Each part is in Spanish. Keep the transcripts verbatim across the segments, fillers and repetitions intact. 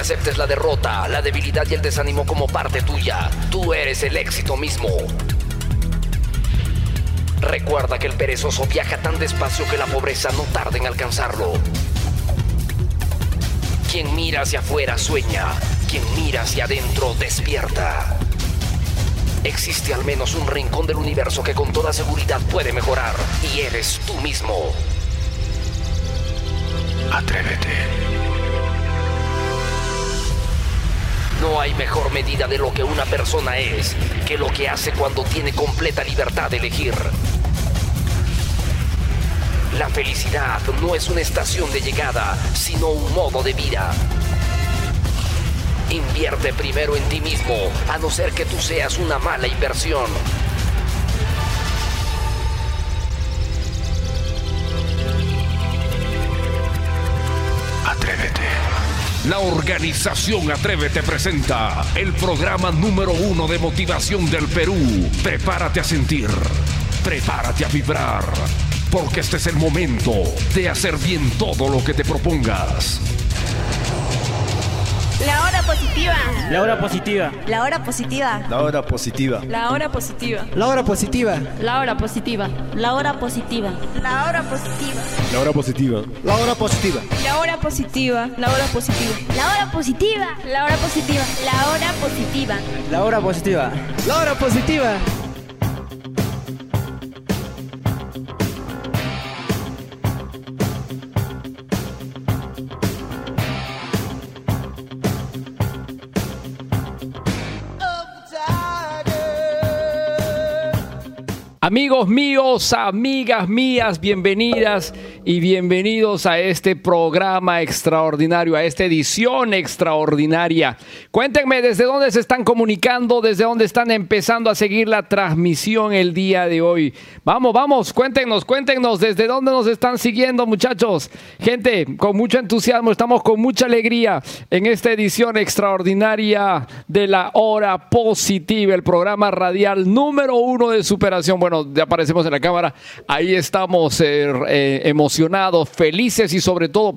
aceptes la derrota, la debilidad y el desánimo como parte tuya. Tú eres el éxito mismo. Recuerda que el perezoso viaja tan despacio que la pobreza no tarda en alcanzarlo. Quien mira hacia afuera sueña, quien mira hacia adentro despierta. Existe al menos un rincón del universo que con toda seguridad puede mejorar, y eres tú mismo. Atrévete. No hay mejor medida de lo que una persona es que lo que hace cuando tiene completa libertad de elegir. La felicidad no es una estación de llegada, sino un modo de vida. Invierte primero en ti mismo, a no ser que tú seas una mala inversión. Atrévete. La organización Atrévete presenta el programa número uno de motivación del Perú. Prepárate a sentir, prepárate a vibrar, porque este es el momento de hacer bien todo lo que te propongas. La hora positiva. La hora positiva. La hora positiva. La hora positiva. La hora positiva. La hora positiva. La hora positiva. La hora positiva. La hora positiva. La hora positiva. La hora positiva. La hora positiva. La hora positiva. La hora positiva. La hora positiva. La hora positiva. La hora positiva. La hora positiva. Amigos míos, amigas mías, bienvenidas y bienvenidos a este programa extraordinario, a esta edición extraordinaria. Cuéntenme desde dónde se están comunicando, desde dónde están empezando a seguir la transmisión el día de hoy. Vamos, vamos, cuéntenos, cuéntenos desde dónde nos están siguiendo, muchachos. Gente, con mucho entusiasmo, estamos con mucha alegría en esta edición extraordinaria de La Hora Positiva, el programa radial número uno de superación. Bueno, ya aparecemos en la cámara, ahí estamos eh, eh, emocionados, felices y sobre todo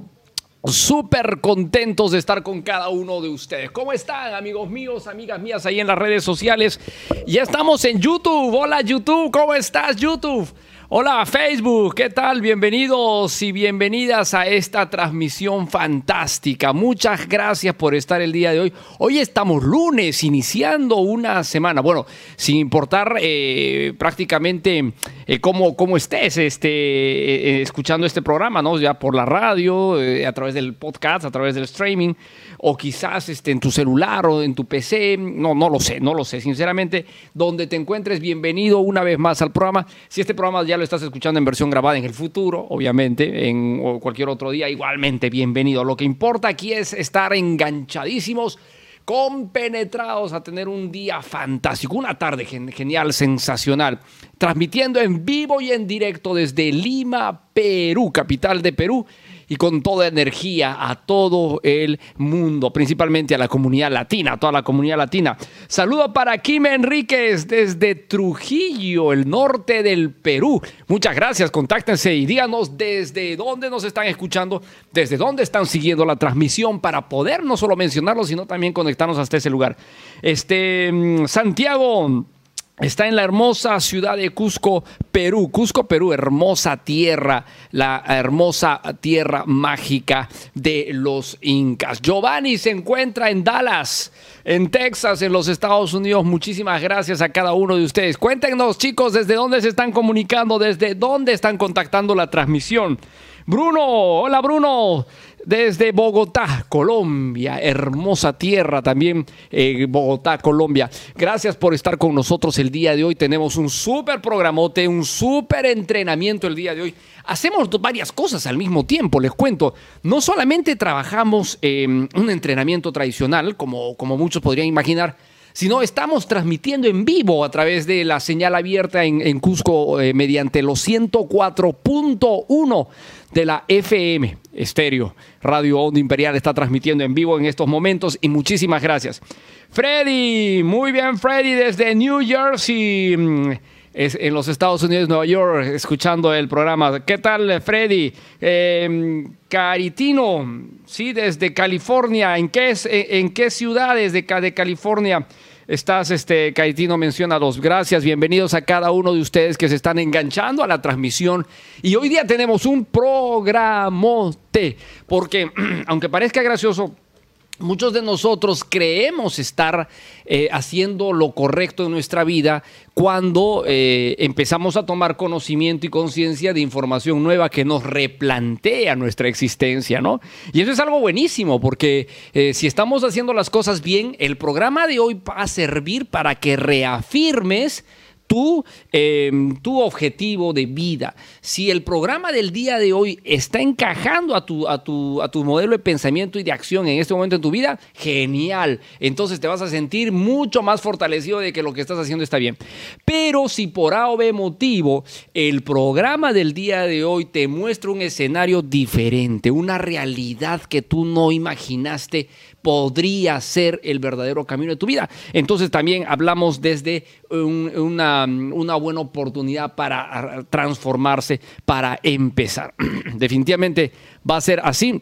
súper contentos de estar con cada uno de ustedes. ¿Cómo están, amigos míos, amigas mías, ahí en las redes sociales? Ya estamos en YouTube. Hola, YouTube, ¿cómo estás, YouTube? Hola, Facebook, ¿qué tal? Bienvenidos y bienvenidas a esta transmisión fantástica. Muchas gracias por estar el día de hoy. Hoy estamos lunes, iniciando una semana. Bueno, sin importar eh, prácticamente eh, cómo, cómo estés este, eh, escuchando este programa, ¿no? Ya por la radio, eh, a través del podcast, a través del streaming, o quizás este, en tu celular o en tu P C. No, no lo sé, no lo sé. Sinceramente, donde te encuentres, bienvenido una vez más al programa. Si este programa ya lo estás escuchando en versión grabada en el futuro, obviamente, en o cualquier otro día, igualmente bienvenido. Lo que importa aquí es estar enganchadísimos, compenetrados a tener un día fantástico, una tarde gen- genial, sensacional, transmitiendo en vivo y en directo desde Lima, Perú, capital de Perú, y con toda energía a todo el mundo, principalmente a la comunidad latina, a toda la comunidad latina. Saludo para Kim Enríquez desde Trujillo, el norte del Perú. Muchas gracias, contáctense y díganos desde dónde nos están escuchando, desde dónde están siguiendo la transmisión para poder no solo mencionarlo, sino también conectarnos hasta ese lugar. Este, Santiago está en la hermosa ciudad de Cusco, Perú. Cusco, Perú, hermosa tierra, la hermosa tierra mágica de los incas. Giovanni se encuentra en Dallas, en Texas, en los Estados Unidos. Muchísimas gracias a cada uno de ustedes. Cuéntenos, chicos, desde dónde se están comunicando, desde dónde están contactando la transmisión. Bruno, hola Bruno, desde Bogotá, Colombia, hermosa tierra también, eh, Bogotá, Colombia. Gracias por estar con nosotros el día de hoy. Tenemos un súper programote, un súper entrenamiento el día de hoy. Hacemos varias cosas al mismo tiempo, les cuento. No solamente trabajamos eh, un entrenamiento tradicional, como, como muchos podrían imaginar, sino estamos transmitiendo en vivo a través de la señal abierta en, en Cusco eh, mediante los ciento cuatro punto uno de la F M Estéreo. Radio Onda Imperial está transmitiendo en vivo en estos momentos y muchísimas gracias. Freddy, muy bien Freddy desde New Jersey. es en los Estados Unidos, Nueva York, escuchando el programa. ¿Qué tal, Freddy? Eh, Caritino, sí, desde California. ¿En qué, es, en, en qué ciudades de, de California estás, este, Caritino? Menciónalos. Gracias, bienvenidos a cada uno de ustedes que se están enganchando a la transmisión. Y hoy día tenemos un programote, porque aunque parezca gracioso, muchos de nosotros creemos estar eh, haciendo lo correcto en nuestra vida cuando eh, empezamos a tomar conocimiento y conciencia de información nueva que nos replantea nuestra existencia, ¿no? Y eso es algo buenísimo porque eh, si estamos haciendo las cosas bien, el programa de hoy va a servir para que reafirmes Tu, eh, tu objetivo de vida. Si el programa del día de hoy está encajando a tu, a, tu, a tu modelo de pensamiento y de acción en este momento en tu vida, genial. Entonces te vas a sentir mucho más fortalecido de que lo que estás haciendo está bien. Pero si por A o B motivo el programa del día de hoy te muestra un escenario diferente, una realidad que tú no imaginaste podría ser el verdadero camino de tu vida, entonces también hablamos desde un, una, una buena oportunidad para transformarse, para empezar. Definitivamente va a ser así.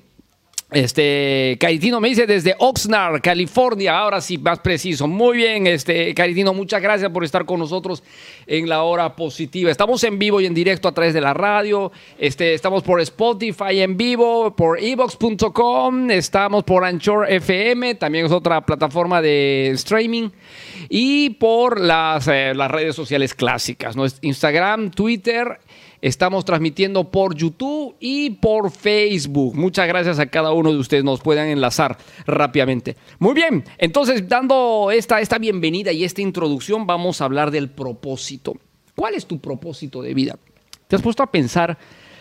Este, Caritino me dice desde Oxnard, California. Ahora sí, más preciso. Muy bien, este, Caritino, muchas gracias por estar con nosotros en la hora positiva. Estamos en vivo y en directo a través de la radio. Este, estamos por Spotify en vivo, por e vox punto com, estamos por Anchor F M, también es otra plataforma de streaming, y por las, eh, las redes sociales clásicas, ¿no? Instagram, Twitter. Estamos transmitiendo por YouTube y por Facebook. Muchas gracias a cada uno de ustedes. Nos puedan enlazar rápidamente. Muy bien, entonces dando esta, esta bienvenida y esta introducción, vamos a hablar del propósito. ¿Cuál es tu propósito de vida? ¿Te has puesto a pensar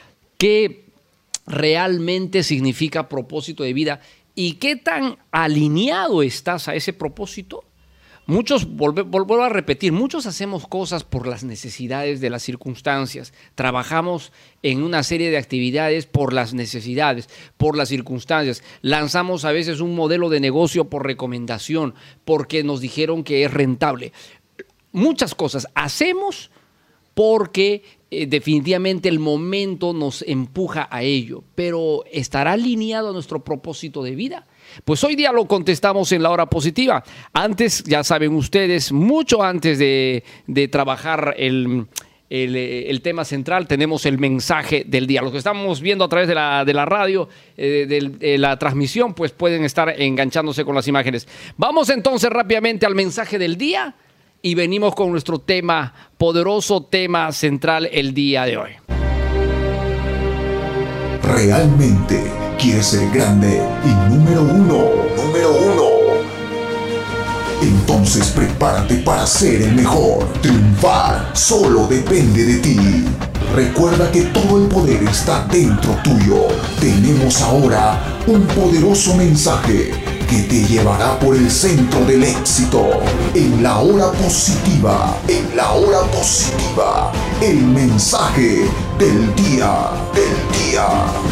qué realmente significa propósito de vida y qué tan alineado estás a ese propósito? Muchos, vuelvo a repetir, muchos hacemos cosas por las necesidades de las circunstancias. Trabajamos en una serie de actividades por las necesidades, por las circunstancias. Lanzamos a veces un modelo de negocio por recomendación, porque nos dijeron que es rentable. Muchas cosas hacemos porque eh, definitivamente el momento nos empuja a ello, pero ¿estará alineado a nuestro propósito de vida? Pues hoy día lo contestamos en la hora positiva. Antes, ya saben ustedes, mucho antes de, de trabajar el, el, el tema central, tenemos el mensaje del día. Los que estamos viendo a través de la, de la radio, eh, de, de la transmisión, pues pueden estar enganchándose con las imágenes. Vamos entonces rápidamente al mensaje del día y venimos con nuestro tema, poderoso tema central el día de hoy. Realmente quieres ser grande y número uno, número uno. Entonces prepárate para ser el mejor. Triunfar solo depende de ti. Recuerda que todo el poder está dentro tuyo. Tenemos ahora un poderoso mensaje que te llevará por el centro del éxito. En la hora positiva, en la hora positiva, el mensaje del día, del día.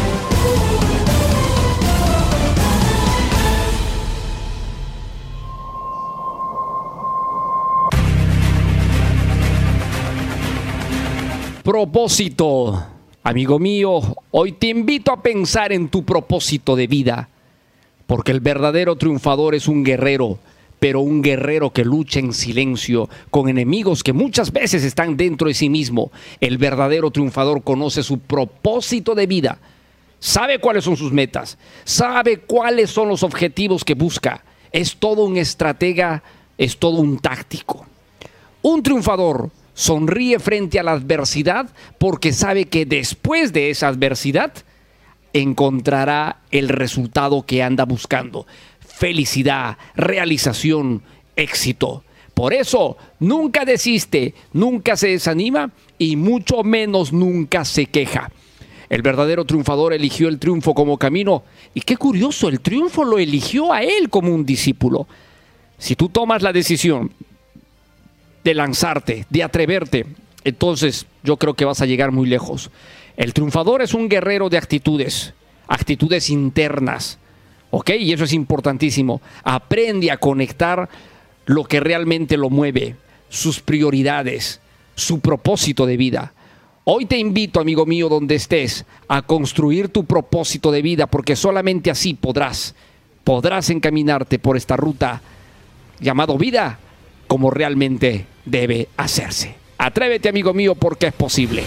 Propósito. Amigo mío, hoy te invito a pensar en tu propósito de vida, porque el verdadero triunfador es un guerrero, pero un guerrero que lucha en silencio con enemigos que muchas veces están dentro de sí mismo. El verdadero triunfador conoce su propósito de vida, sabe cuáles son sus metas, sabe cuáles son los objetivos que busca. Es todo un estratega, es todo un táctico. Un triunfador sonríe frente a la adversidad porque sabe que después de esa adversidad encontrará el resultado que anda buscando: felicidad, realización, éxito. Por eso nunca desiste, nunca se desanima y mucho menos nunca se queja. El verdadero triunfador eligió el triunfo como camino, y qué curioso, el triunfo lo eligió a él como un discípulo. Si tú tomas la decisión de lanzarte, de atreverte, entonces yo creo que vas a llegar muy lejos. El triunfador es un guerrero de actitudes, actitudes internas, ¿ok? Y eso es importantísimo. Aprende a conectar lo que realmente lo mueve, sus prioridades, su propósito de vida. Hoy te invito, amigo mío, donde estés, a construir tu propósito de vida, porque solamente así podrás, podrás encaminarte por esta ruta llamado vida como realmente debe hacerse. Atrévete, amigo mío, porque es posible.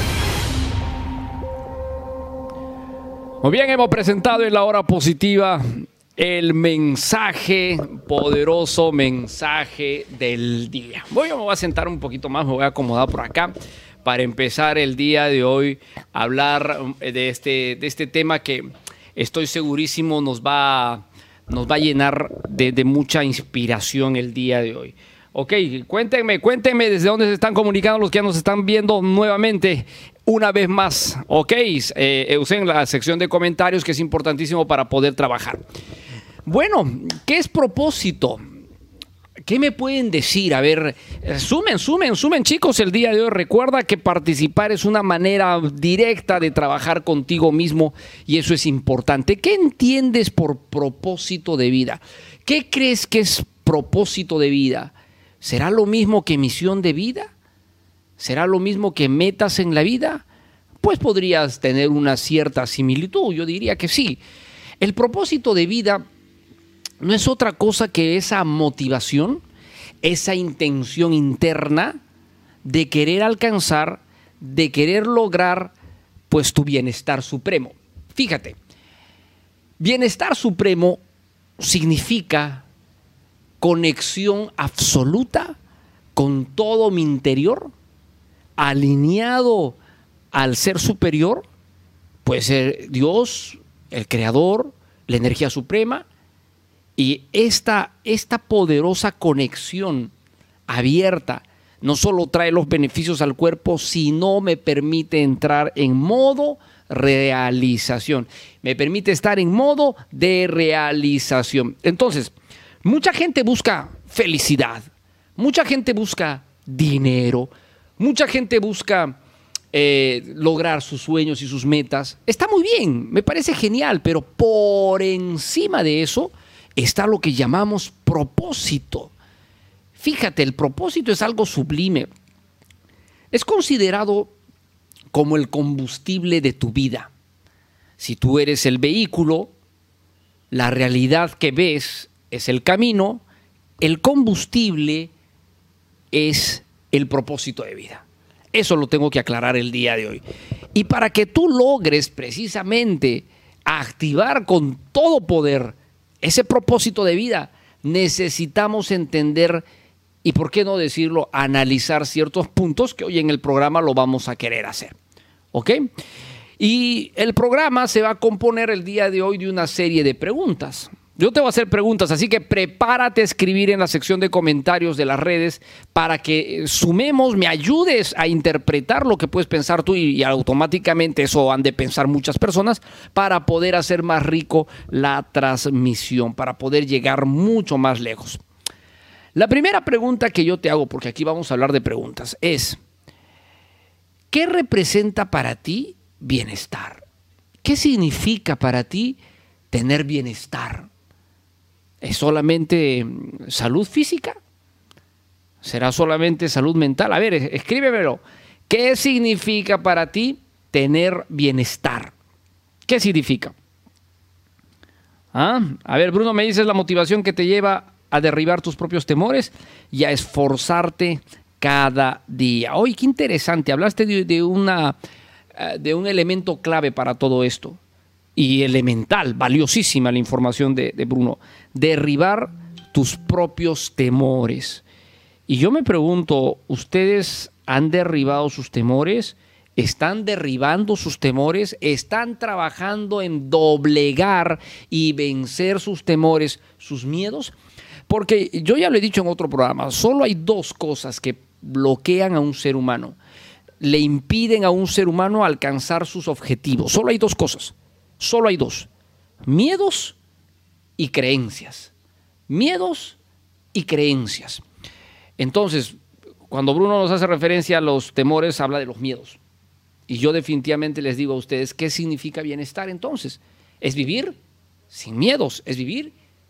Muy bien, hemos presentado en la hora positiva el mensaje, poderoso mensaje del día. Voy, me voy a sentar un poquito más, me voy a acomodar por acá para empezar el día de hoy a hablar de este, de este tema que estoy segurísimo nos va, nos va a llenar de, de mucha inspiración el día de hoy. Ok, cuéntenme, cuéntenme desde dónde se están comunicando los que ya nos están viendo nuevamente una vez más. Ok, eh, usen la sección de comentarios, que es importantísimo para poder trabajar. Bueno, ¿qué es propósito? ¿Qué me pueden decir? A ver, sumen, sumen, sumen, chicos, el día de hoy. Recuerda que participar es una manera directa de trabajar contigo mismo y eso es importante. ¿Qué entiendes por propósito de vida? ¿Qué crees que es propósito de vida? ¿Será lo mismo que misión de vida? ¿Será lo mismo que metas en la vida? Pues podrías tener una cierta similitud, yo diría que sí. El propósito de vida no es otra cosa que esa motivación, esa intención interna de querer alcanzar, de querer lograr, pues tu bienestar supremo. Fíjate, bienestar supremo significa conexión absoluta con todo mi interior, alineado al ser superior, puede ser Dios, el Creador, la energía suprema. Y esta, esta poderosa conexión abierta no solo trae los beneficios al cuerpo, sino me permite entrar en modo realización. Me permite estar en modo de realización. Entonces, mucha gente busca felicidad, mucha gente busca dinero, mucha gente busca eh, lograr sus sueños y sus metas. Está muy bien, me parece genial, pero por encima de eso está lo que llamamos propósito. Fíjate, el propósito es algo sublime. Es considerado como el combustible de tu vida. Si tú eres el vehículo, la realidad que ves es el camino, el combustible es el propósito de vida. Eso lo tengo que aclarar el día de hoy. Y para que tú logres precisamente activar con todo poder ese propósito de vida, necesitamos entender y, por qué no decirlo, analizar ciertos puntos que hoy en el programa lo vamos a querer hacer. ¿Ok? Y el programa se va a componer el día de hoy de una serie de preguntas. Yo te voy a hacer preguntas, así que prepárate a escribir en la sección de comentarios de las redes para que sumemos, me ayudes a interpretar lo que puedes pensar tú y, y automáticamente eso han de pensar muchas personas para poder hacer más rico la transmisión, para poder llegar mucho más lejos. La primera pregunta que yo te hago, porque aquí vamos a hablar de preguntas, es ¿qué representa para ti bienestar? ¿Qué significa para ti tener bienestar? ¿Es solamente salud física? ¿Será solamente salud mental? A ver, escríbemelo. ¿Qué significa para ti tener bienestar? ¿Qué significa? ¿Ah? A ver, Bruno, me dices la motivación que te lleva a derribar tus propios temores y a esforzarte cada día. Oye, qué interesante. Hablaste de, de, una, de un elemento clave para todo esto. Y elemental, valiosísima la información de, de Bruno. Derribar tus propios temores. Y yo me pregunto, ¿ustedes han derribado sus temores? ¿Están derribando sus temores? ¿Están trabajando en doblegar y vencer sus temores, sus miedos? Porque yo ya lo he dicho en otro programa, solo hay dos cosas que bloquean a un ser humano. Le impiden a un ser humano alcanzar sus objetivos. Solo hay dos cosas. Solo hay dos, miedos y creencias. Miedos y creencias. Entonces, cuando Bruno nos hace referencia a los temores, habla de los miedos. Y yo definitivamente les digo a ustedes, ¿qué significa bienestar entonces? Es vivir sin miedos, es vivir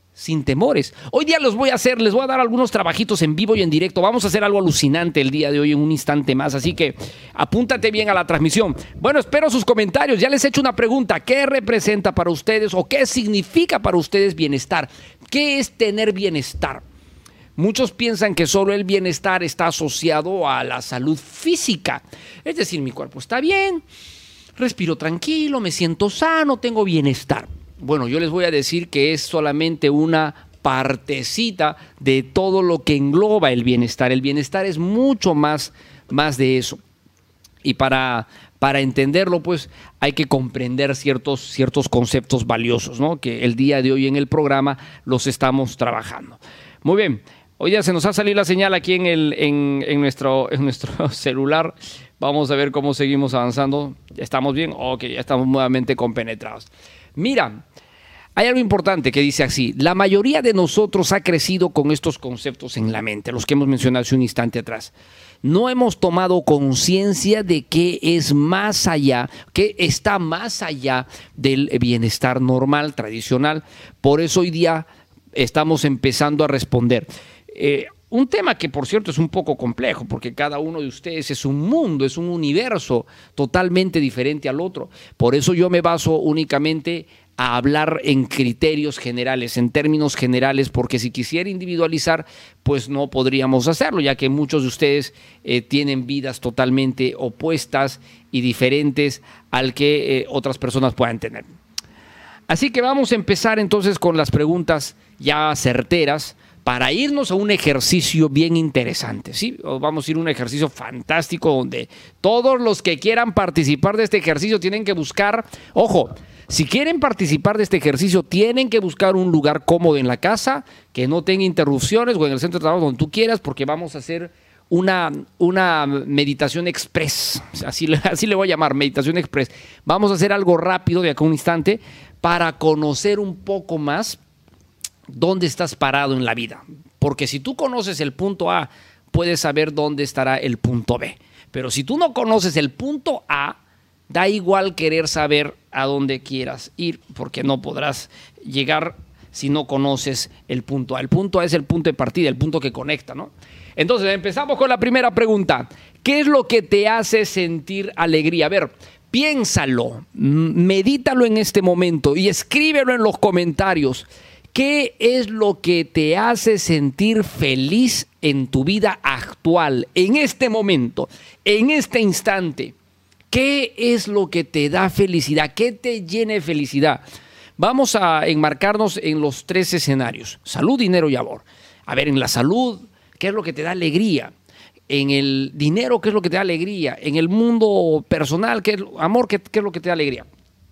sin temores. Hoy día los voy a hacer, les voy a dar algunos trabajitos en vivo y en directo. Vamos a hacer algo alucinante el día de hoy en un instante más, así que apúntate bien a la transmisión. Bueno, espero sus comentarios. Ya les he hecho una pregunta. ¿Qué representa para ustedes o qué significa para ustedes bienestar? ¿Qué es tener bienestar? Muchos piensan que solo el bienestar está asociado a la salud física. Es decir, mi cuerpo está bien, respiro tranquilo, me siento sano, tengo bienestar. Bueno, yo les voy a decir que es solamente una partecita de todo lo que engloba el bienestar. El bienestar es mucho más, más de eso. Y para, para entenderlo, pues, hay que comprender ciertos, ciertos conceptos valiosos, ¿no? Que el día de hoy en el programa los estamos trabajando. Muy bien. Hoy ya se nos ha salido la señal aquí en, el, en, en, nuestro, en nuestro celular. Vamos a ver cómo seguimos avanzando. ¿Estamos bien? Ok, ya estamos nuevamente compenetrados. Mira, hay algo importante que dice así: la mayoría de nosotros ha crecido con estos conceptos en la mente, los que hemos mencionado hace un instante atrás. No hemos tomado conciencia de que es más allá, que está más allá del bienestar normal, tradicional. Por eso hoy día estamos empezando a responder. Eh, Un tema que, por cierto, es un poco complejo, porque cada uno de ustedes es un mundo, es un universo totalmente diferente al otro. Por eso yo me baso únicamente a hablar en criterios generales, en términos generales, porque si quisiera individualizar, pues no podríamos hacerlo, ya que muchos de ustedes eh, tienen vidas totalmente opuestas y diferentes al que eh, otras personas puedan tener. Así que vamos a empezar entonces con las preguntas ya certeras, para irnos a un ejercicio bien interesante, ¿sí? Vamos a ir a un ejercicio fantástico donde todos los que quieran participar de este ejercicio tienen que buscar, ojo, si quieren participar de este ejercicio tienen que buscar un lugar cómodo en la casa, que no tenga interrupciones, o en el centro de trabajo, donde tú quieras, porque vamos a hacer una, una meditación express, así, así le voy a llamar, meditación express. Vamos a hacer algo rápido de acá a un instante para conocer un poco más dónde estás parado en la vida. Porque si tú conoces el punto A, puedes saber dónde estará el punto B. Pero si tú no conoces el punto A, da igual querer saber a dónde quieras ir, porque no podrás llegar si no conoces el punto A. El punto A es el punto de partida, el punto que conecta, ¿no? Entonces, empezamos con la primera pregunta. ¿Qué es lo que te hace sentir alegría? A ver, piénsalo, medítalo en este momento y escríbelo en los comentarios. ¿Qué es lo que te hace sentir feliz en tu vida actual, en este momento, en este instante? ¿Qué es lo que te da felicidad? ¿Qué te llena de felicidad? Vamos a enmarcarnos en los tres escenarios: salud, dinero y amor. A ver, en la salud, ¿qué es lo que te da alegría? En el dinero, ¿qué es lo que te da alegría? En el mundo personal, ¿qué es, amor, ¿qué, qué es lo que te da alegría?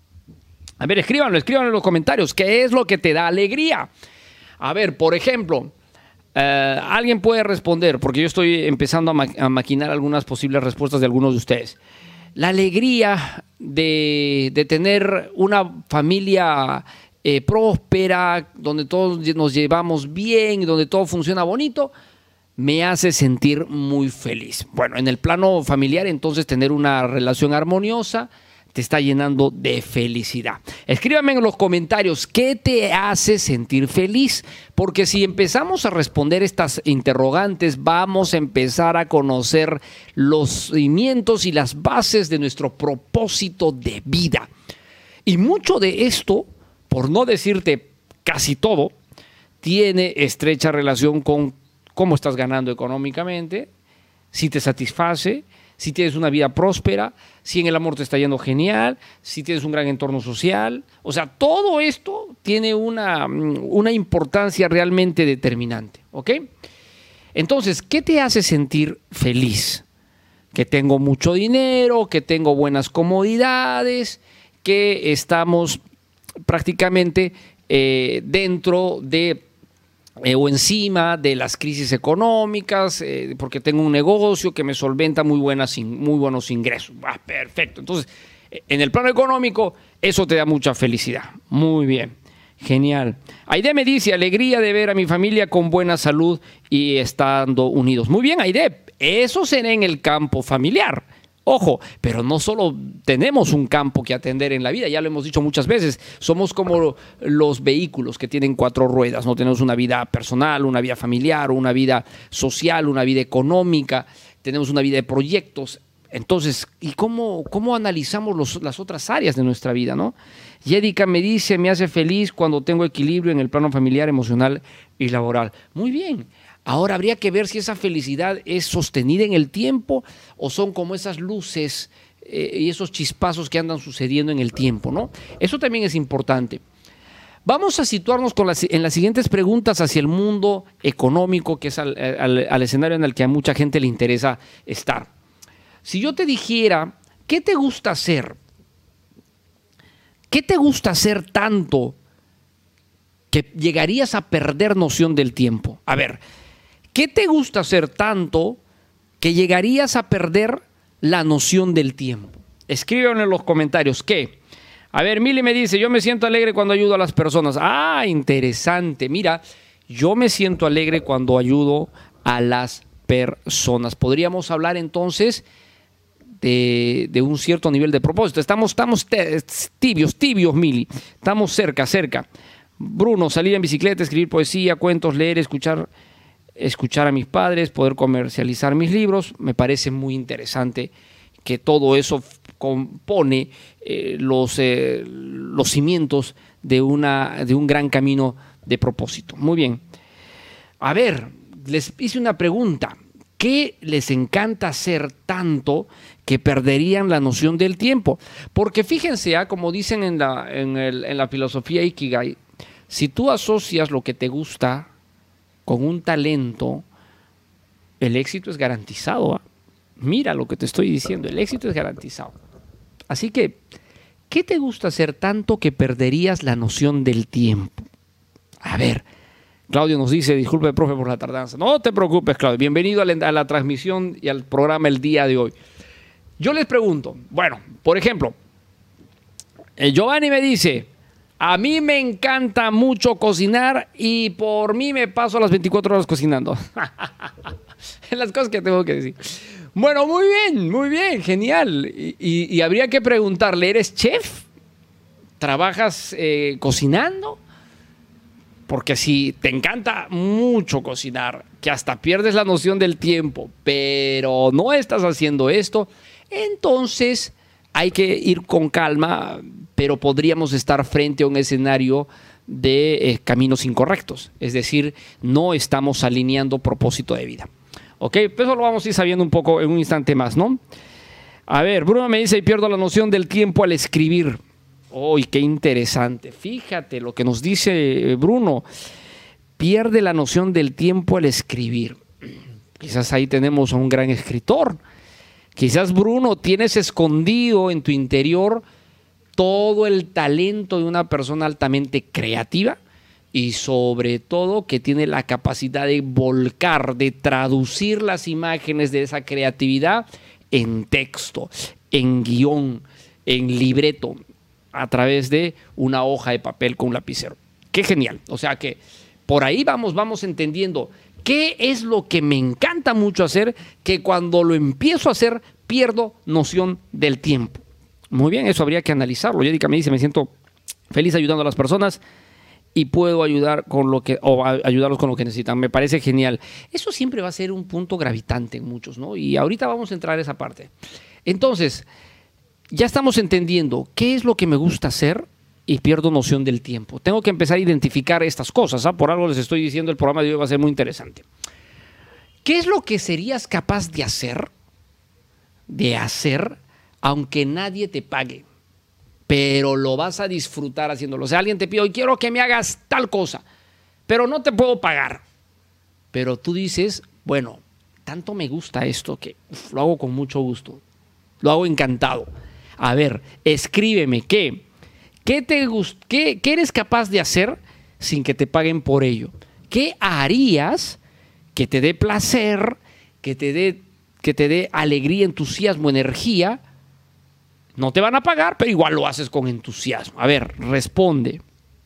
A ver, escríbanlo, escríbanlo en los comentarios. ¿Qué es lo que te da alegría? A ver, por ejemplo, eh, alguien puede responder, porque yo estoy empezando a, ma a maquinar algunas posibles respuestas de algunos de ustedes. La alegría de, de tener una familia eh, próspera, donde todos nos llevamos bien y donde todo funciona bonito, me hace sentir muy feliz. Bueno, en el plano familiar, entonces, tener una relación armoniosa te está llenando de felicidad. Escríbame en los comentarios qué te hace sentir feliz, porque si empezamos a responder estas interrogantes, vamos a empezar a conocer los cimientos y las bases de nuestro propósito de vida. Y mucho de esto, por no decirte casi todo, tiene estrecha relación con cómo estás ganando económicamente, si te satisface, si tienes una vida próspera, si en el amor te está yendo genial, si tienes un gran entorno social. O sea, todo esto tiene una, una importancia realmente determinante, ¿ok? Entonces, ¿qué te hace sentir feliz? Que tengo mucho dinero, que tengo buenas comodidades, que estamos prácticamente eh, dentro de Eh, o encima de las crisis económicas, eh, porque tengo un negocio que me solventa muy, buenas, muy buenos ingresos. Ah, perfecto. Entonces, eh, en el plano económico, eso te da mucha felicidad. Muy bien. Genial. Aide me dice: alegría de ver a mi familia con buena salud y estando unidos. Muy bien, Aide. Eso será en el campo familiar. Ojo, pero no solo tenemos un campo que atender en la vida, ya lo hemos dicho muchas veces, somos como los vehículos que tienen cuatro ruedas, no tenemos una vida personal, una vida familiar, una vida social, una vida económica, tenemos una vida de proyectos. Entonces, ¿y cómo, cómo analizamos los, las otras áreas de nuestra vida, no? Yedica me dice, me hace feliz cuando tengo equilibrio en el plano familiar, emocional y laboral. Muy bien. Ahora habría que ver si esa felicidad es sostenida en el tiempo o son como esas luces eh, y esos chispazos que andan sucediendo en el tiempo, ¿no? Eso también es importante. Vamos a situarnos con las, en las siguientes preguntas hacia el mundo económico, que es al, al, al escenario en el que a mucha gente le interesa estar. Si yo te dijera, ¿qué te gusta hacer? ¿Qué te gusta hacer tanto que llegarías a perder noción del tiempo? A ver, ¿qué te gusta hacer tanto que llegarías a perder la noción del tiempo? Escríbanme en los comentarios. ¿Qué? A ver, Mili me dice, yo me siento alegre cuando ayudo a las personas. Ah, interesante. Mira, yo me siento alegre cuando ayudo a las personas. Podríamos hablar entonces de, de un cierto nivel de propósito. Estamos, estamos tibios, tibios, Mili. Estamos cerca, cerca. Bruno, salir en bicicleta, escribir poesía, cuentos, leer, escuchar... escuchar a mis padres, poder comercializar mis libros. Me parece muy interesante que todo eso compone eh, los, eh, los cimientos de, una, de un gran camino de propósito. Muy bien. A ver, les hice una pregunta. ¿Qué les encanta hacer tanto que perderían la noción del tiempo? Porque fíjense, ¿eh? como dicen en la, en, el, en la filosofía Ikigai, si tú asocias lo que te gusta con un talento, el éxito es garantizado. ¿eh? Mira lo que te estoy diciendo, el éxito es garantizado. Así que, ¿qué te gusta hacer tanto que perderías la noción del tiempo? A ver, Claudio nos dice, disculpe, profe, por la tardanza. No te preocupes, Claudio. Bienvenido a la, a la transmisión y al programa el día de hoy. Yo les pregunto, bueno, por ejemplo, eh, Giovanni me dice, a mí me encanta mucho cocinar y por mí me paso las veinticuatro horas cocinando. Las cosas que tengo que decir. Bueno, muy bien, muy bien, genial. Y, y, y habría que preguntarle, ¿eres chef? ¿Trabajas eh, cocinando? Porque si te encanta mucho cocinar, que hasta pierdes la noción del tiempo, pero no estás haciendo esto, entonces hay que ir con calma, pero podríamos estar frente a un escenario de eh, caminos incorrectos. Es decir, no estamos alineando propósito de vida. ¿Ok? Pues eso lo vamos a ir sabiendo un poco en un instante más, ¿no? A ver, Bruno me dice, y pierdo la noción del tiempo al escribir. ¡Uy, qué interesante! Fíjate lo que nos dice Bruno. Pierde la noción del tiempo al escribir. Quizás ahí tenemos a un gran escritor. Quizás, Bruno, tienes escondido en tu interior todo el talento de una persona altamente creativa y sobre todo que tiene la capacidad de volcar, de traducir las imágenes de esa creatividad en texto, en guión, en libreto, a través de una hoja de papel con un lapicero. ¡Qué genial! O sea que por ahí vamos, vamos entendiendo qué es lo que me encanta mucho hacer, que cuando lo empiezo a hacer pierdo noción del tiempo. Muy bien, eso habría que analizarlo. Yedica me dice, me siento feliz ayudando a las personas y puedo ayudar con lo que, o ayudarlos con lo que necesitan. Me parece genial. Eso siempre va a ser un punto gravitante en muchos, ¿no? Y ahorita vamos a entrar a esa parte. Entonces, ya estamos entendiendo qué es lo que me gusta hacer y pierdo noción del tiempo. Tengo que empezar a identificar estas cosas. ¿ah? Por algo les estoy diciendo, el programa de hoy va a ser muy interesante. ¿Qué es lo que serías capaz de hacer, de hacer, aunque nadie te pague? Pero lo vas a disfrutar haciéndolo. O sea, alguien te pide, hoy quiero que me hagas tal cosa, pero no te puedo pagar. Pero tú dices, bueno, tanto me gusta esto que uf, lo hago con mucho gusto. Lo hago encantado. A ver, escríbeme, ¿qué? ¿Qué, te gust- qué, ¿Qué eres capaz de hacer sin que te paguen por ello? ¿Qué harías que te dé placer, que te dé, que te dé alegría, entusiasmo, energía? No te van a pagar, pero igual lo haces con entusiasmo. A ver, responde.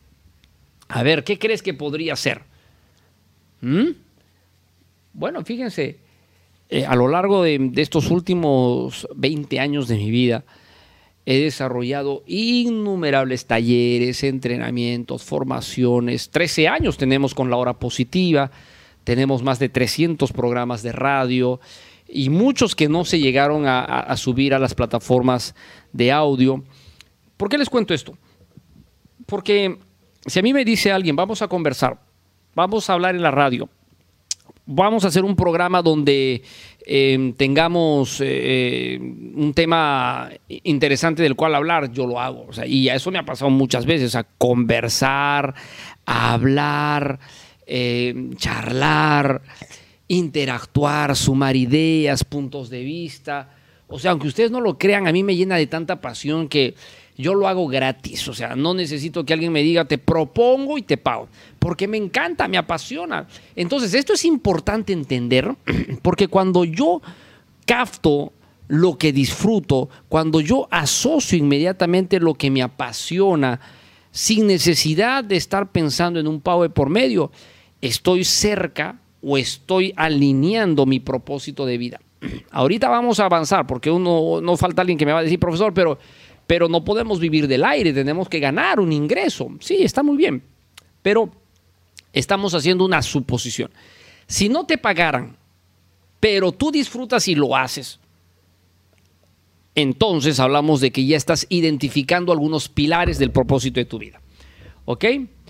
A ver, ¿qué crees que podría ser? ¿Mm? Bueno, fíjense, eh, a lo largo de, de estos últimos veinte años de mi vida, he desarrollado innumerables talleres, entrenamientos, formaciones. trece años tenemos con La Hora Positiva, tenemos más de trescientos programas de radio y muchos que no se llegaron a, a, a subir a las plataformas de audio. ¿Por qué les cuento esto? Porque si a mí me dice alguien, vamos a conversar, vamos a hablar en la radio, vamos a hacer un programa donde eh, tengamos eh, un tema interesante del cual hablar, yo lo hago. O sea, y a eso me ha pasado muchas veces, a conversar, a hablar, eh, charlar, interactuar, sumar ideas, puntos de vista. O sea, aunque ustedes no lo crean, a mí me llena de tanta pasión que yo lo hago gratis. O sea, no necesito que alguien me diga, te propongo y te pago. Porque me encanta, me apasiona. Entonces, esto es importante entender, porque cuando yo capto lo que disfruto, cuando yo asocio inmediatamente lo que me apasiona, sin necesidad de estar pensando en un pago de por medio, estoy cerca o estoy alineando mi propósito de vida. Ahorita vamos a avanzar, porque uno, no falta alguien que me va a decir, profesor, pero, pero no podemos vivir del aire, tenemos que ganar un ingreso. Sí, está muy bien, pero estamos haciendo una suposición. Si no te pagaran, pero tú disfrutas y lo haces, entonces hablamos de que ya estás identificando algunos pilares del propósito de tu vida. ¿Ok?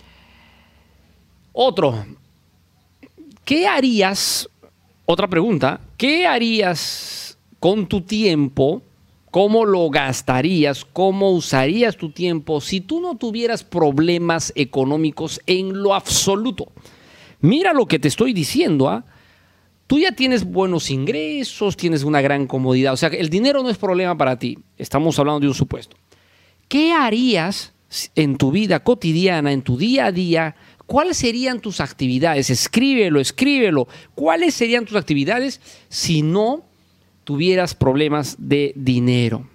Otro, ¿qué harías? Otra pregunta, ¿qué harías con tu tiempo? ¿Cómo lo gastarías? ¿Cómo usarías tu tiempo si tú no tuvieras problemas económicos en lo absoluto? Mira lo que te estoy diciendo, ¿ah? Tú ya tienes buenos ingresos, tienes una gran comodidad. O sea, el dinero no es problema para ti. Estamos hablando de un supuesto. ¿Qué harías en tu vida cotidiana, en tu día a día? ¿Cuáles serían tus actividades? Escríbelo, escríbelo. ¿Cuáles serían tus actividades si no tuvieras problemas de dinero?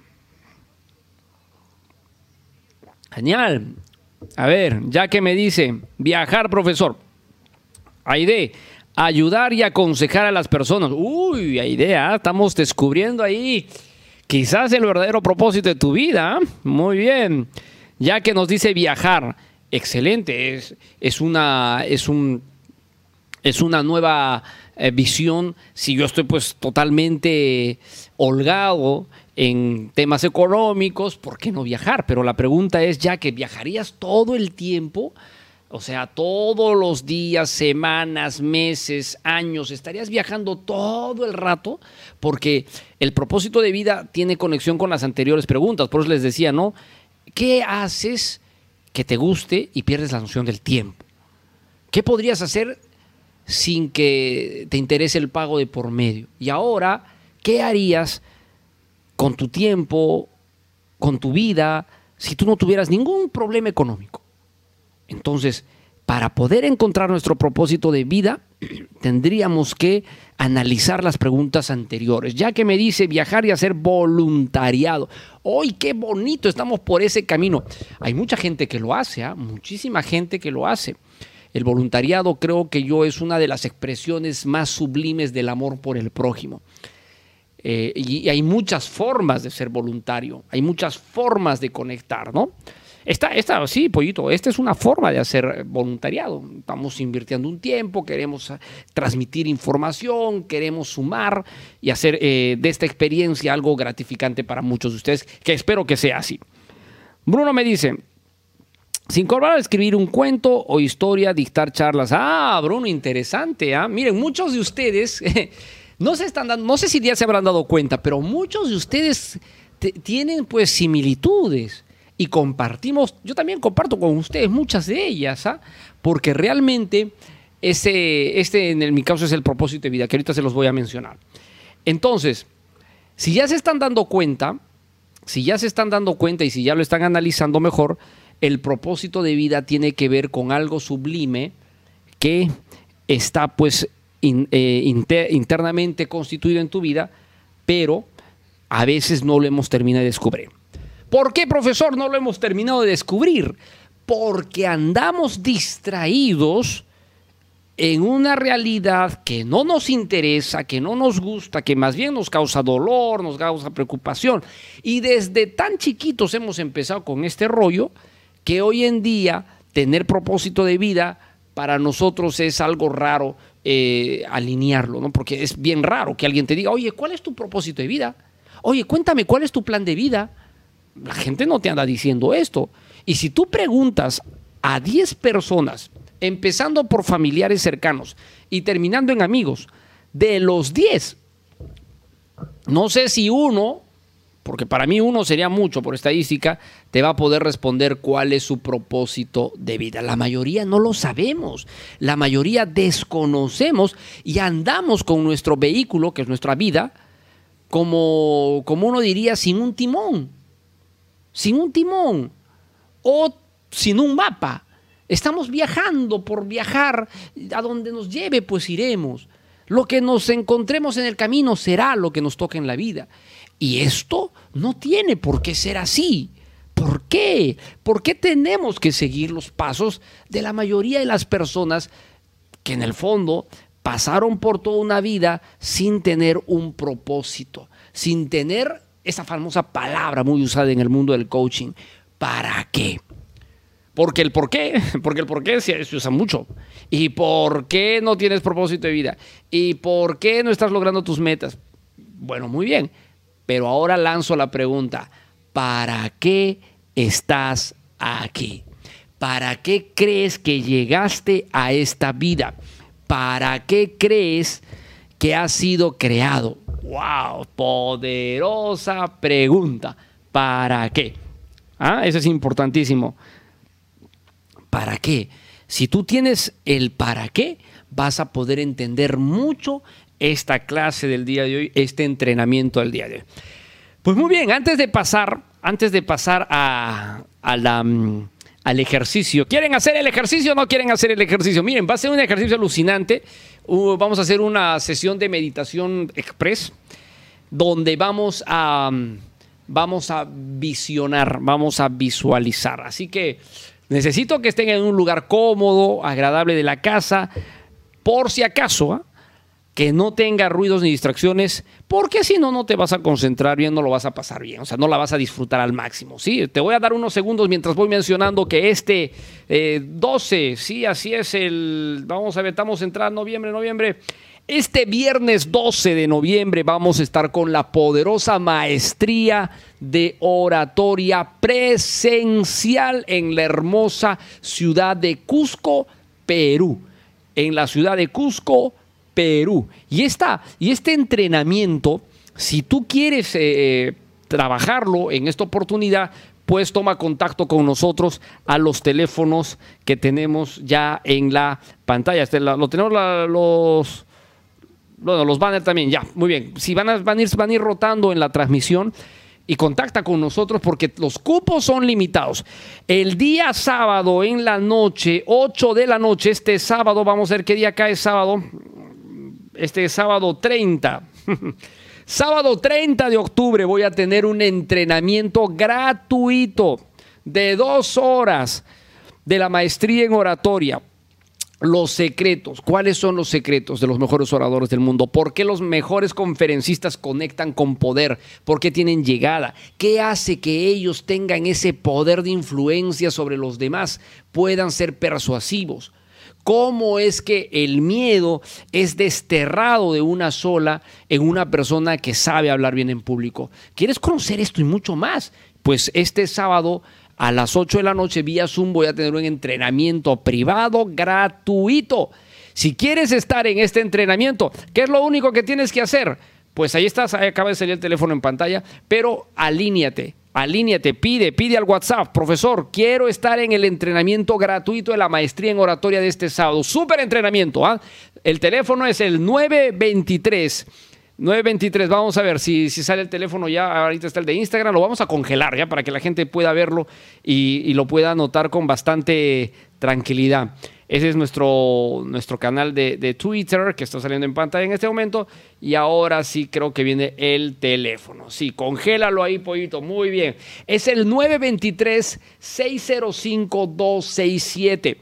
Genial. A ver, ya que me dice, viajar, profesor. Aide, ayudar y aconsejar a las personas. Uy, idea, estamos descubriendo ahí quizás el verdadero propósito de tu vida. Muy bien. Ya que nos dice viajar, excelente. Es, es, una, es, un, es una nueva eh, visión. Si yo estoy pues totalmente holgado en temas económicos, ¿por qué no viajar? Pero la pregunta es, ya que viajarías todo el tiempo, o sea, todos los días, semanas, meses, años, estarías viajando todo el rato, porque el propósito de vida tiene conexión con las anteriores preguntas. Por eso les decía, ¿no? ¿Qué haces que te guste y pierdes la noción del tiempo? ¿Qué podrías hacer sin que te interese el pago de por medio? Y ahora, ¿qué harías con tu tiempo, con tu vida, si tú no tuvieras ningún problema económico? Entonces, para poder encontrar nuestro propósito de vida, tendríamos que analizar las preguntas anteriores. Ya que me dice viajar y hacer voluntariado. ¡Ay, qué bonito! Estamos por ese camino. Hay mucha gente que lo hace, ¿eh? Muchísima gente que lo hace. El voluntariado, creo que yo, es una de las expresiones más sublimes del amor por el prójimo. Eh, y, y hay muchas formas de ser voluntario. Hay muchas formas de conectar, ¿no? Esta, esta, sí, Pollito, esta es una forma de hacer voluntariado. Estamos invirtiendo un tiempo, queremos transmitir información, queremos sumar y hacer eh, de esta experiencia algo gratificante para muchos de ustedes, que espero que sea así. Bruno me dice, sin cobrar, escribir un cuento o historia, dictar charlas. Ah, Bruno, interesante. ¿eh? Miren, muchos de ustedes, no se están dando, no sé si ya se habrán dado cuenta, pero muchos de ustedes te, tienen pues similitudes. Y compartimos, yo también comparto con ustedes muchas de ellas, ¿ah? Porque realmente ese, este en el, mi caso es el propósito de vida, que ahorita se los voy a mencionar. Entonces, si ya se están dando cuenta, si ya se están dando cuenta y si ya lo están analizando mejor, el propósito de vida tiene que ver con algo sublime que está pues in, eh, inter, internamente constituido en tu vida, pero a veces no lo hemos terminado de descubrir. ¿Por qué, profesor, no lo hemos terminado de descubrir? Porque andamos distraídos en una realidad que no nos interesa, que no nos gusta, que más bien nos causa dolor, nos causa preocupación. Y desde tan chiquitos hemos empezado con este rollo que hoy en día tener propósito de vida para nosotros es algo raro eh, alinearlo, ¿no? Porque es bien raro que alguien te diga, oye, ¿cuál es tu propósito de vida? Oye, cuéntame, ¿cuál es tu plan de vida? La gente no te anda diciendo esto. Y si tú preguntas a diez personas, empezando por familiares cercanos y terminando en amigos, de los diez, no sé si uno, porque para mí uno sería mucho por estadística, te va a poder responder cuál es su propósito de vida. La mayoría no lo sabemos, la mayoría desconocemos y andamos con nuestro vehículo, que es nuestra vida, como, como uno diría, sin un timón, sin un timón o sin un mapa. Estamos viajando por viajar, a donde nos lleve pues iremos. Lo que nos encontremos en el camino será lo que nos toque en la vida. Y esto no tiene por qué ser así. ¿Por qué? ¿Por qué tenemos que seguir los pasos de la mayoría de las personas que en el fondo pasaron por toda una vida sin tener un propósito, sin tener esa famosa palabra muy usada en el mundo del coaching? ¿Para qué? Porque el por qué, porque el por qué se, se usa mucho. ¿Y por qué no tienes propósito de vida? ¿Y por qué no estás logrando tus metas? Bueno, muy bien. Pero ahora lanzo la pregunta, ¿para qué estás aquí? ¿Para qué crees que llegaste a esta vida? ¿Para qué crees que has sido creado? ¡Wow! Poderosa pregunta. ¿Para qué? ¿Ah? Eso es importantísimo. ¿Para qué? Si tú tienes el para qué, vas a poder entender mucho esta clase del día de hoy, este entrenamiento del día de hoy. Pues muy bien, antes de pasar, antes de pasar a, a la, um, al ejercicio. ¿Quieren hacer el ejercicio o no quieren hacer el ejercicio? Miren, va a ser un ejercicio alucinante. Uh, vamos a hacer una sesión de meditación express donde vamos a, um, vamos a visionar, vamos a visualizar. Así que necesito que estén en un lugar cómodo, agradable de la casa, por si acaso, ¿eh? que no tenga ruidos ni distracciones, porque si no, no te vas a concentrar bien, no lo vas a pasar bien, o sea, no la vas a disfrutar al máximo, ¿sí? Te voy a dar unos segundos mientras voy mencionando que este eh, doce, sí, así es el, vamos a ver, estamos entrando noviembre, noviembre, este viernes doce de noviembre vamos a estar con la poderosa maestría de oratoria presencial en la hermosa ciudad de Cusco, Perú. En la ciudad de Cusco, Perú. Y, esta, y este entrenamiento, si tú quieres eh, trabajarlo en esta oportunidad, pues toma contacto con nosotros a los teléfonos que tenemos ya en la pantalla. Este, la, lo tenemos la, los... Bueno, los banners también, ya, muy bien. Si van a, van, a ir, van a ir rotando en la transmisión y contacta con nosotros porque los cupos son limitados. El día sábado en la noche, ocho de la noche, este sábado, vamos a ver qué día cae sábado. Este sábado treinta. Sábado treinta de octubre voy a tener un entrenamiento gratuito de dos horas de la maestría en oratoria. Los secretos. ¿Cuáles son los secretos de los mejores oradores del mundo? ¿Por qué los mejores conferencistas conectan con poder? ¿Por qué tienen llegada? ¿Qué hace que ellos tengan ese poder de influencia sobre los demás? Puedan ser persuasivos. ¿Cómo es que el miedo es desterrado de una sola en una persona que sabe hablar bien en público? ¿Quieres conocer esto y mucho más? Pues este sábado a las ocho de la noche vía Zoom voy a tener un entrenamiento privado gratuito. Si quieres estar en este entrenamiento, ¿qué es lo único que tienes que hacer? Pues ahí estás, ahí acaba de salir el teléfono en pantalla, pero alíñate, alíñate, pide, pide al WhatsApp. Profesor, quiero estar en el entrenamiento gratuito de la maestría en oratoria de este sábado. Súper entrenamiento, ¿ah? ¿eh? El teléfono es el nueve veintitrés. nueve veintitrés, vamos a ver si, si sale el teléfono ya, ahorita está el de Instagram, lo vamos a congelar ya para que la gente pueda verlo y, y lo pueda anotar con bastante tranquilidad. Ese es nuestro, nuestro canal de, de Twitter que está saliendo en pantalla en este momento y ahora sí creo que viene el teléfono. Sí, congélalo ahí, pollito, muy bien. Es el nueve veintitrés, seis cero cinco, dos seis siete.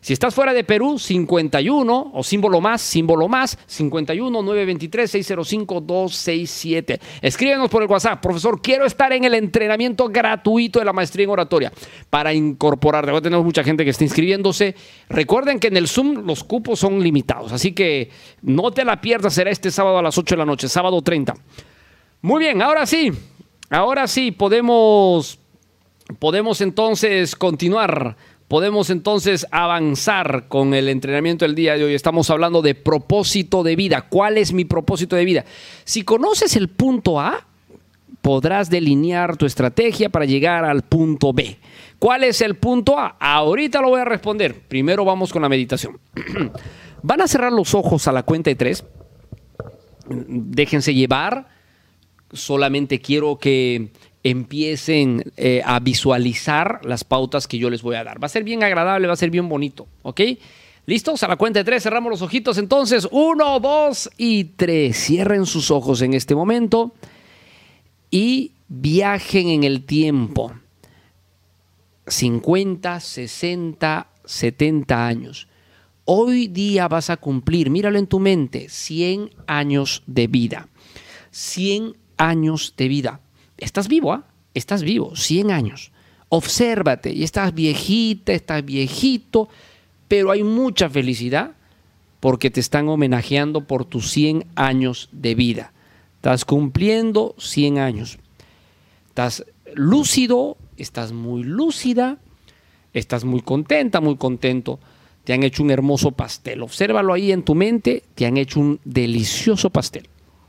Si estás fuera de Perú, cincuenta y uno o símbolo más, símbolo más, cincuenta y uno, nueve veintitrés, seiscientos cinco, doscientos sesenta y siete. Escríbenos por el WhatsApp. Profesor, quiero estar en el entrenamiento gratuito de la maestría en oratoria para incorporar. Ahora tenemos mucha gente que está inscribiéndose. Recuerden que en el Zoom los cupos son limitados, así que no te la pierdas. Será este sábado a las ocho de la noche, sábado treinta. Muy bien, ahora sí, ahora sí podemos, podemos entonces continuar. Podemos entonces avanzar con el entrenamiento del día de hoy. Estamos hablando de propósito de vida. ¿Cuál es mi propósito de vida? Si conoces el punto A, podrás delinear tu estrategia para llegar al punto B. ¿Cuál es el punto A? Ahorita lo voy a responder. Primero vamos con la meditación. Van a cerrar los ojos a la cuenta de tres. Déjense llevar. Solamente quiero que empiecen eh, a visualizar las pautas que yo les voy a dar. Va a ser bien agradable, va a ser bien bonito, ¿ok? ¿Listos? A la cuenta de tres cerramos los ojitos. Entonces, uno, dos y tres. Cierren sus ojos en este momento y viajen en el tiempo. cincuenta, sesenta, setenta años. Hoy día vas a cumplir, míralo en tu mente, cien años de vida. cien años de vida. Estás vivo, ¿ah? ¿eh? Estás vivo, cien años. Obsérvate, y estás viejita, estás viejito, pero hay mucha felicidad porque te están homenajeando por tus cien años de vida. Estás cumpliendo cien años. Estás lúcido, estás muy lúcida, estás muy contenta, muy contento. Te han hecho un hermoso pastel. Obsérvalo ahí en tu mente, te han hecho un delicioso pastel.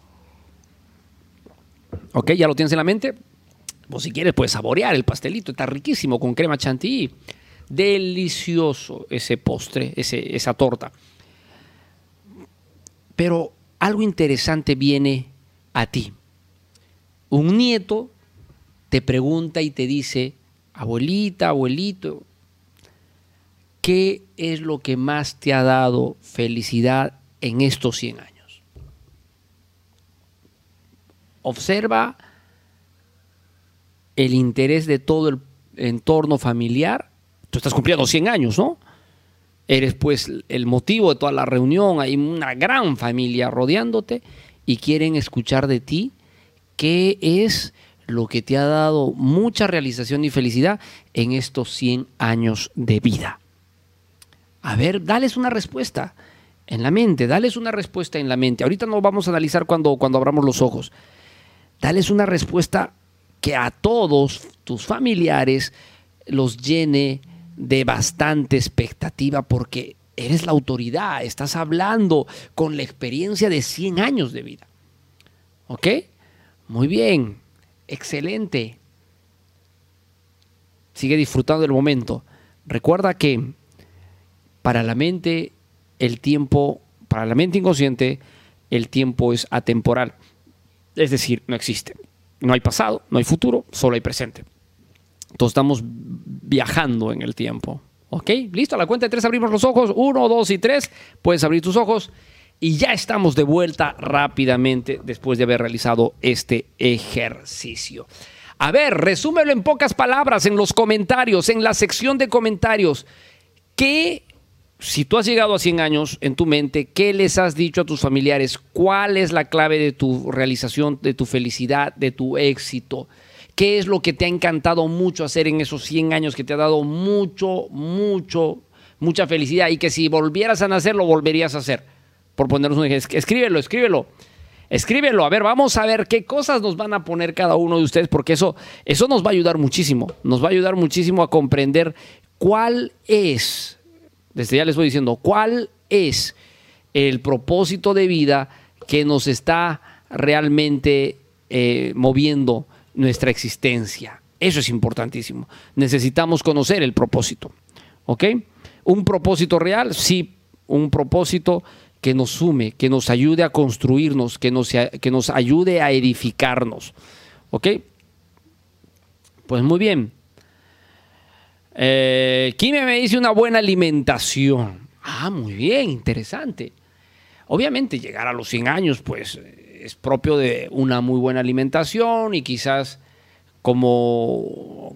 Ok, ya lo tienes en la mente. Pues si quieres puedes saborear el pastelito. Está riquísimo con crema chantilly. Delicioso ese postre, ese, esa torta. Pero algo interesante viene a ti. Un nieto te pregunta y te dice, abuelita, abuelito, ¿qué es lo que más te ha dado felicidad en estos cien años? Observa el interés de todo el entorno familiar. Tú estás cumpliendo cien años, ¿no? Eres pues el motivo de toda la reunión. Hay una gran familia rodeándote y quieren escuchar de ti qué es lo que te ha dado mucha realización y felicidad en estos cien años de vida. A ver, dales una respuesta en la mente, dales una respuesta en la mente. Ahorita no vamos a analizar cuando, cuando abramos los ojos. Dales una respuesta que a todos tus familiares los llene de bastante expectativa porque eres la autoridad, estás hablando con la experiencia de cien años de vida. ¿Ok? Muy bien, excelente. Sigue disfrutando del momento. Recuerda que para la mente, el tiempo, para la mente inconsciente, el tiempo es atemporal. Es decir, no existe. No hay pasado, no hay futuro, solo hay presente. Entonces estamos viajando en el tiempo. ¿Ok? Listo, a la cuenta de tres abrimos los ojos. Uno, dos y tres. Puedes abrir tus ojos. Y ya estamos de vuelta rápidamente después de haber realizado este ejercicio. A ver, resúmelo en pocas palabras en los comentarios, en la sección de comentarios. ¿Qué, si tú has llegado a cien años en tu mente, qué les has dicho a tus familiares? ¿Cuál es la clave de tu realización, de tu felicidad, de tu éxito? ¿Qué es lo que te ha encantado mucho hacer en esos cien años que te ha dado mucho, mucho, mucha felicidad y que si volvieras a nacer lo volverías a hacer? Por ponernos un ejemplo. Escríbelo, escríbelo. Escríbelo. A ver, vamos a ver qué cosas nos van a poner cada uno de ustedes porque eso, eso nos va a ayudar muchísimo. Nos va a ayudar muchísimo a comprender cuál es, desde ya les voy diciendo, cuál es el propósito de vida que nos está realmente eh, moviendo nuestra existencia. Eso es importantísimo. Necesitamos conocer el propósito. ¿Ok? Un propósito real, sí, un propósito que nos sume, que nos ayude a construirnos, que nos, que nos ayude a edificarnos. ¿Ok? Pues muy bien. Eh, Kime me dice una buena alimentación. Ah, muy bien, interesante. Obviamente llegar a los cien años, pues es propio de una muy buena alimentación y quizás como,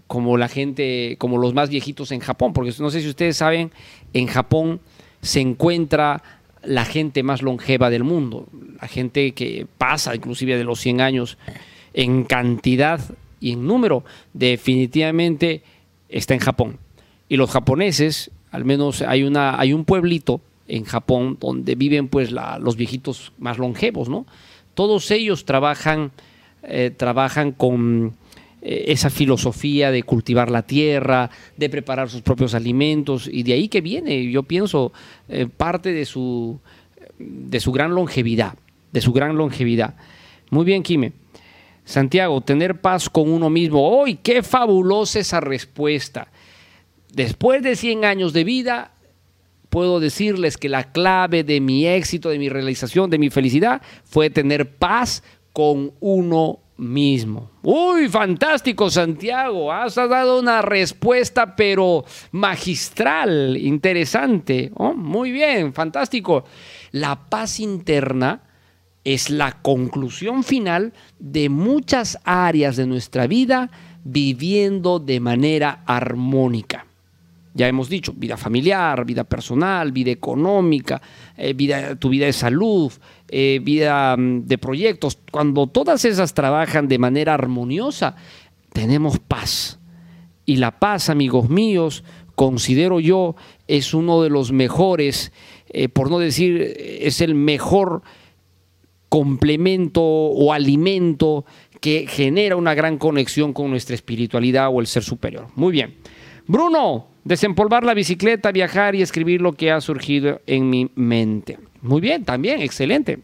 como la gente, como los más viejitos en Japón, porque no sé si ustedes saben, en Japón se encuentra la gente más longeva del mundo, la gente que pasa inclusive de los cien años en cantidad y en número, definitivamente está en Japón. Y los japoneses, al menos hay, una, hay un pueblito en Japón donde viven pues la, los viejitos más longevos, ¿no? Todos ellos trabajan, eh, trabajan con eh, esa filosofía de cultivar la tierra, de preparar sus propios alimentos, y de ahí que viene, yo pienso, eh, parte de su, de su gran longevidad, de su gran longevidad. Muy bien, Quime. Santiago, tener paz con uno mismo. ¡Uy, qué fabulosa esa respuesta! Después de cien años de vida, puedo decirles que la clave de mi éxito, de mi realización, de mi felicidad, fue tener paz con uno mismo. ¡Uy, fantástico, Santiago! Has dado una respuesta, pero magistral, interesante. Oh, muy bien, fantástico. La paz interna es la conclusión final de muchas áreas de nuestra vida viviendo de manera armónica. Ya hemos dicho, vida familiar, vida personal, vida económica, eh, vida, tu vida de salud, eh, vida um, de proyectos. Cuando todas esas trabajan de manera armoniosa, tenemos paz. Y la paz, amigos míos, considero yo, es uno de los mejores, eh, por no decir, es el mejor complemento o alimento que genera una gran conexión con nuestra espiritualidad o el ser superior. Muy bien. Bruno, desempolvar la bicicleta, viajar y escribir lo que ha surgido en mi mente. Muy bien, también, excelente.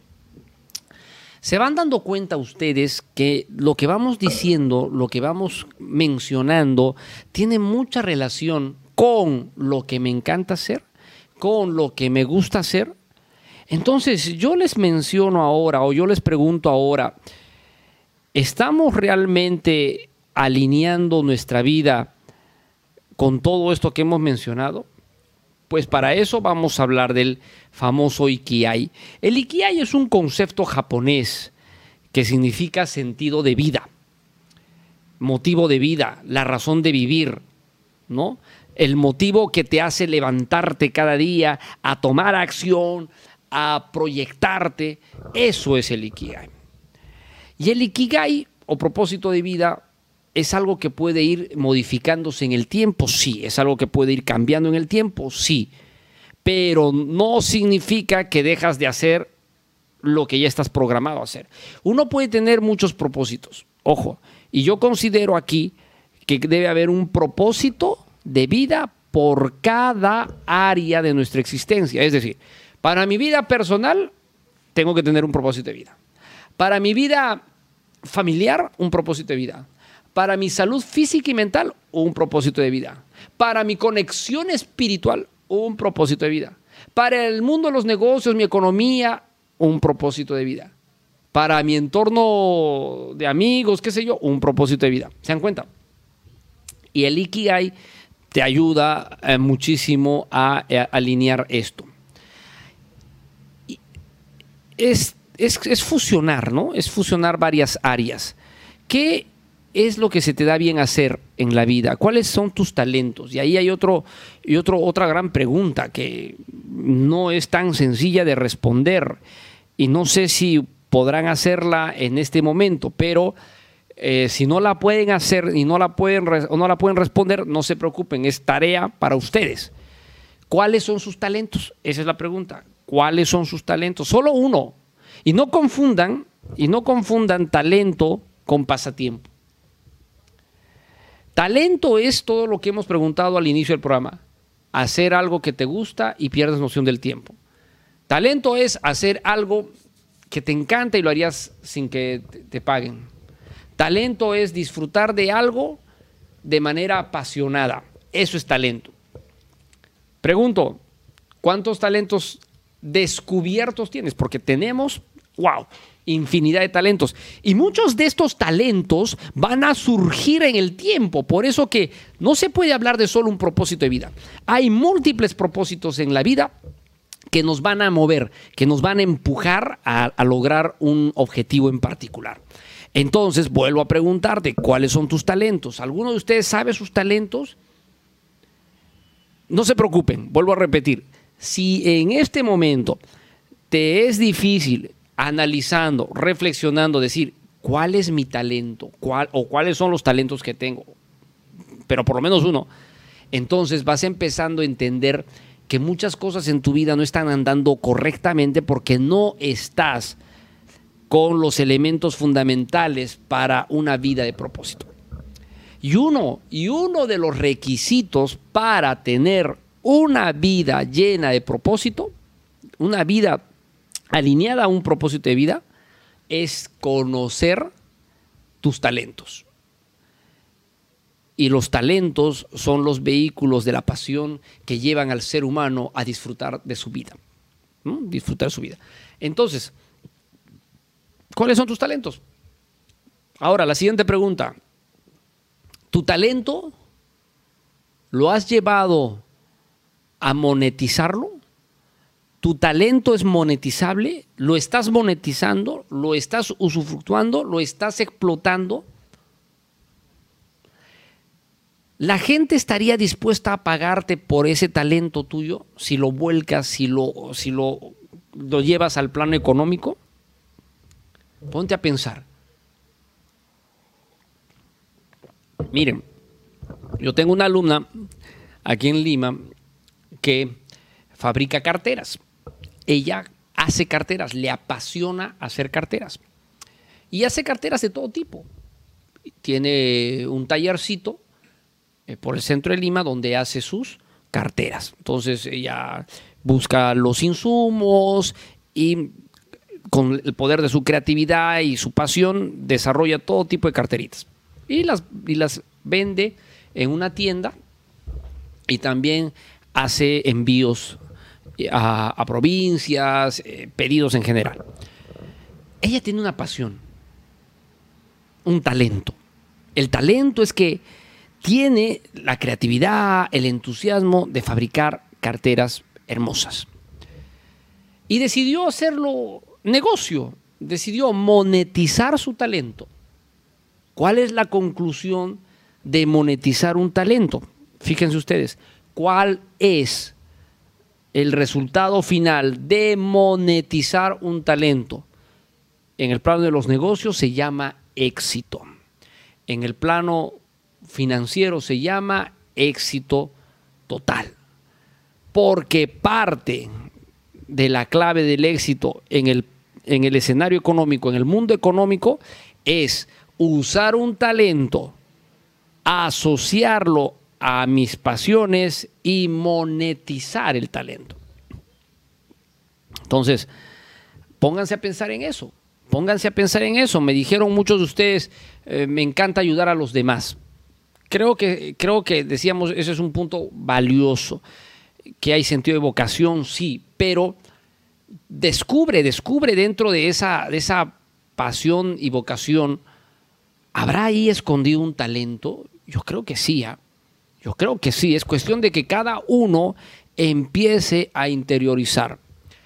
Se van dando cuenta ustedes que lo que vamos diciendo, lo que vamos mencionando, tiene mucha relación con lo que me encanta hacer, con lo que me gusta hacer. Entonces, yo les menciono ahora, o yo les pregunto ahora, ¿estamos realmente alineando nuestra vida con todo esto que hemos mencionado? Pues para eso vamos a hablar del famoso Ikigai. El Ikigai es un concepto japonés que significa sentido de vida, motivo de vida, la razón de vivir, ¿no? El motivo que te hace levantarte cada día a tomar acción, a proyectarte. Eso es el Ikigai. Y el Ikigai, o propósito de vida, ¿es algo que puede ir modificándose en el tiempo? Sí. ¿Es algo que puede ir cambiando en el tiempo? Sí. Pero no significa que dejas de hacer lo que ya estás programado a hacer. Uno puede tener muchos propósitos. Ojo, y yo considero aquí que debe haber un propósito de vida por cada área de nuestra existencia. Es decir, para mi vida personal tengo que tener un propósito de vida. Para mi vida familiar, un propósito de vida. Para mi salud física y mental, un propósito de vida. Para mi conexión espiritual, un propósito de vida. Para el mundo de los negocios, mi economía, un propósito de vida. Para mi entorno de amigos, qué sé yo, un propósito de vida. ¿Se dan cuenta? Y el Ikigai te ayuda eh, muchísimo a, a alinear esto. Y es, es, es fusionar, ¿no? Es fusionar varias áreas. ¿Qué es lo que se te da bien hacer en la vida? ¿Cuáles son tus talentos? Y ahí hay otro, y otro, otra gran pregunta que no es tan sencilla de responder. Y no sé si podrán hacerla en este momento, pero eh, si no la pueden hacer y no la pueden, o no la pueden responder, no se preocupen, es tarea para ustedes. ¿Cuáles son sus talentos? Esa es la pregunta. ¿Cuáles son sus talentos? Solo uno. Y no confundan, y no confundan talento con pasatiempo. Talento es todo lo que hemos preguntado al inicio del programa. Hacer algo que te gusta y pierdes noción del tiempo. Talento es hacer algo que te encanta y lo harías sin que te paguen. Talento es disfrutar de algo de manera apasionada. Eso es talento. Pregunto, ¿cuántos talentos descubiertos tienes? Porque tenemos, wow, infinidad de talentos. Y muchos de estos talentos van a surgir en el tiempo. Por eso que no se puede hablar de solo un propósito de vida. Hay múltiples propósitos en la vida que nos van a mover, que nos van a empujar a, a lograr un objetivo en particular. Entonces, vuelvo a preguntarte, ¿cuáles son tus talentos? ¿Alguno de ustedes sabe sus talentos? No se preocupen, vuelvo a repetir. Si en este momento te es difícil analizando, reflexionando, decir, ¿cuál es mi talento? ¿Cuál, o cuáles son los talentos que tengo? Pero por lo menos uno. Entonces vas empezando a entender que muchas cosas en tu vida no están andando correctamente porque no estás con los elementos fundamentales para una vida de propósito. Y uno, y uno de los requisitos para tener una vida llena de propósito, una vida alineada a un propósito de vida, es conocer tus talentos. Y los talentos son los vehículos de la pasión que llevan al ser humano a disfrutar de su vida. ¿no? Disfrutar de su vida. Entonces, ¿cuáles son tus talentos? Ahora, la siguiente pregunta. ¿Tu talento lo has llevado a monetizarlo? ¿Tu talento es monetizable? ¿Lo estás monetizando? ¿Lo estás usufructuando? ¿Lo estás explotando? ¿La gente estaría dispuesta a pagarte por ese talento tuyo si lo vuelcas, si lo, si lo, lo llevas al plano económico? Ponte a pensar. Miren, yo tengo una alumna aquí en Lima que fabrica carteras. Ella hace carteras, le apasiona hacer carteras. Y hace carteras de todo tipo. Tiene un tallercito eh, por el centro de Lima donde hace sus carteras. Entonces ella busca los insumos y con el poder de su creatividad y su pasión desarrolla todo tipo de carteritas. Y las, y las vende en una tienda y también hace envíos a, a provincias, eh, pedidos en general. Ella tiene una pasión, un talento. El talento es que tiene la creatividad, el entusiasmo de fabricar carteras hermosas. Y decidió hacerlo negocio, decidió monetizar su talento. ¿Cuál es la conclusión de monetizar un talento? Fíjense ustedes, ¿cuál es el resultado final de monetizar un talento? En el plano de los negocios se llama éxito. En el plano financiero se llama éxito total. Porque parte de la clave del éxito en el, en el escenario económico, en el mundo económico, es usar un talento, asociarlo a mis pasiones y monetizar el talento. Entonces, pónganse a pensar en eso. Pónganse a pensar en eso. Me dijeron muchos de ustedes, eh, me encanta ayudar a los demás. Creo que, creo que decíamos, ese es un punto valioso. Que hay sentido de vocación, sí, pero descubre, descubre dentro de esa, de esa pasión y vocación. ¿Habrá ahí escondido un talento? Yo creo que sí, ¿eh? Yo creo que sí. Es cuestión de que cada uno empiece a interiorizar.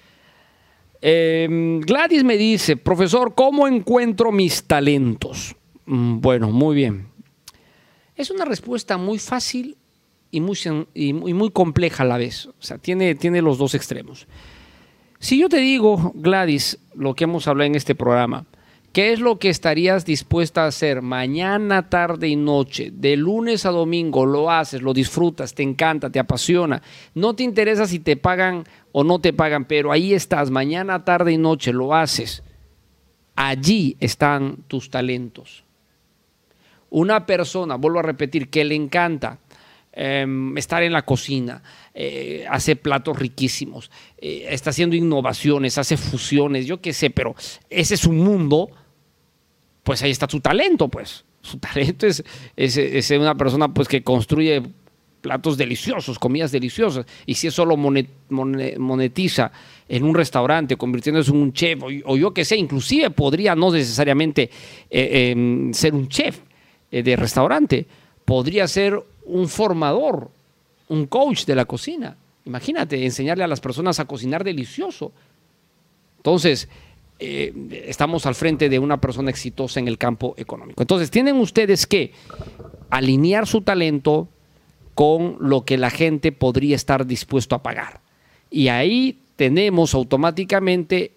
Eh, Gladys me dice, profesor, ¿cómo encuentro mis talentos? Mm, bueno, muy bien. Es una respuesta muy fácil y muy, y muy, muy compleja a la vez. O sea, tiene, tiene los dos extremos. Si yo te digo, Gladys, lo que hemos hablado en este programa, ¿qué es lo que estarías dispuesta a hacer mañana, tarde y noche? De lunes a domingo lo haces, lo disfrutas, te encanta, te apasiona. No te interesa si te pagan o no te pagan, pero ahí estás, mañana, tarde y noche lo haces. Allí están tus talentos. Una persona, vuelvo a repetir, que le encanta eh, estar en la cocina, eh, hace platos riquísimos, eh, está haciendo innovaciones, hace fusiones, yo qué sé, pero ese es un mundo. Pues ahí está su talento, pues. Su talento es, es, es una persona pues, que construye platos deliciosos, comidas deliciosas. Y si eso lo monet, monet, monetiza en un restaurante, convirtiéndose en un chef, o, o yo qué sé, inclusive podría no necesariamente eh, eh, ser un chef eh, de restaurante, podría ser un formador, un coach de la cocina. Imagínate, enseñarle a las personas a cocinar delicioso. Entonces, eh, estamos al frente de una persona exitosa en el campo económico. Entonces, tienen ustedes que alinear su talento con lo que la gente podría estar dispuesto a pagar. Y ahí tenemos automáticamente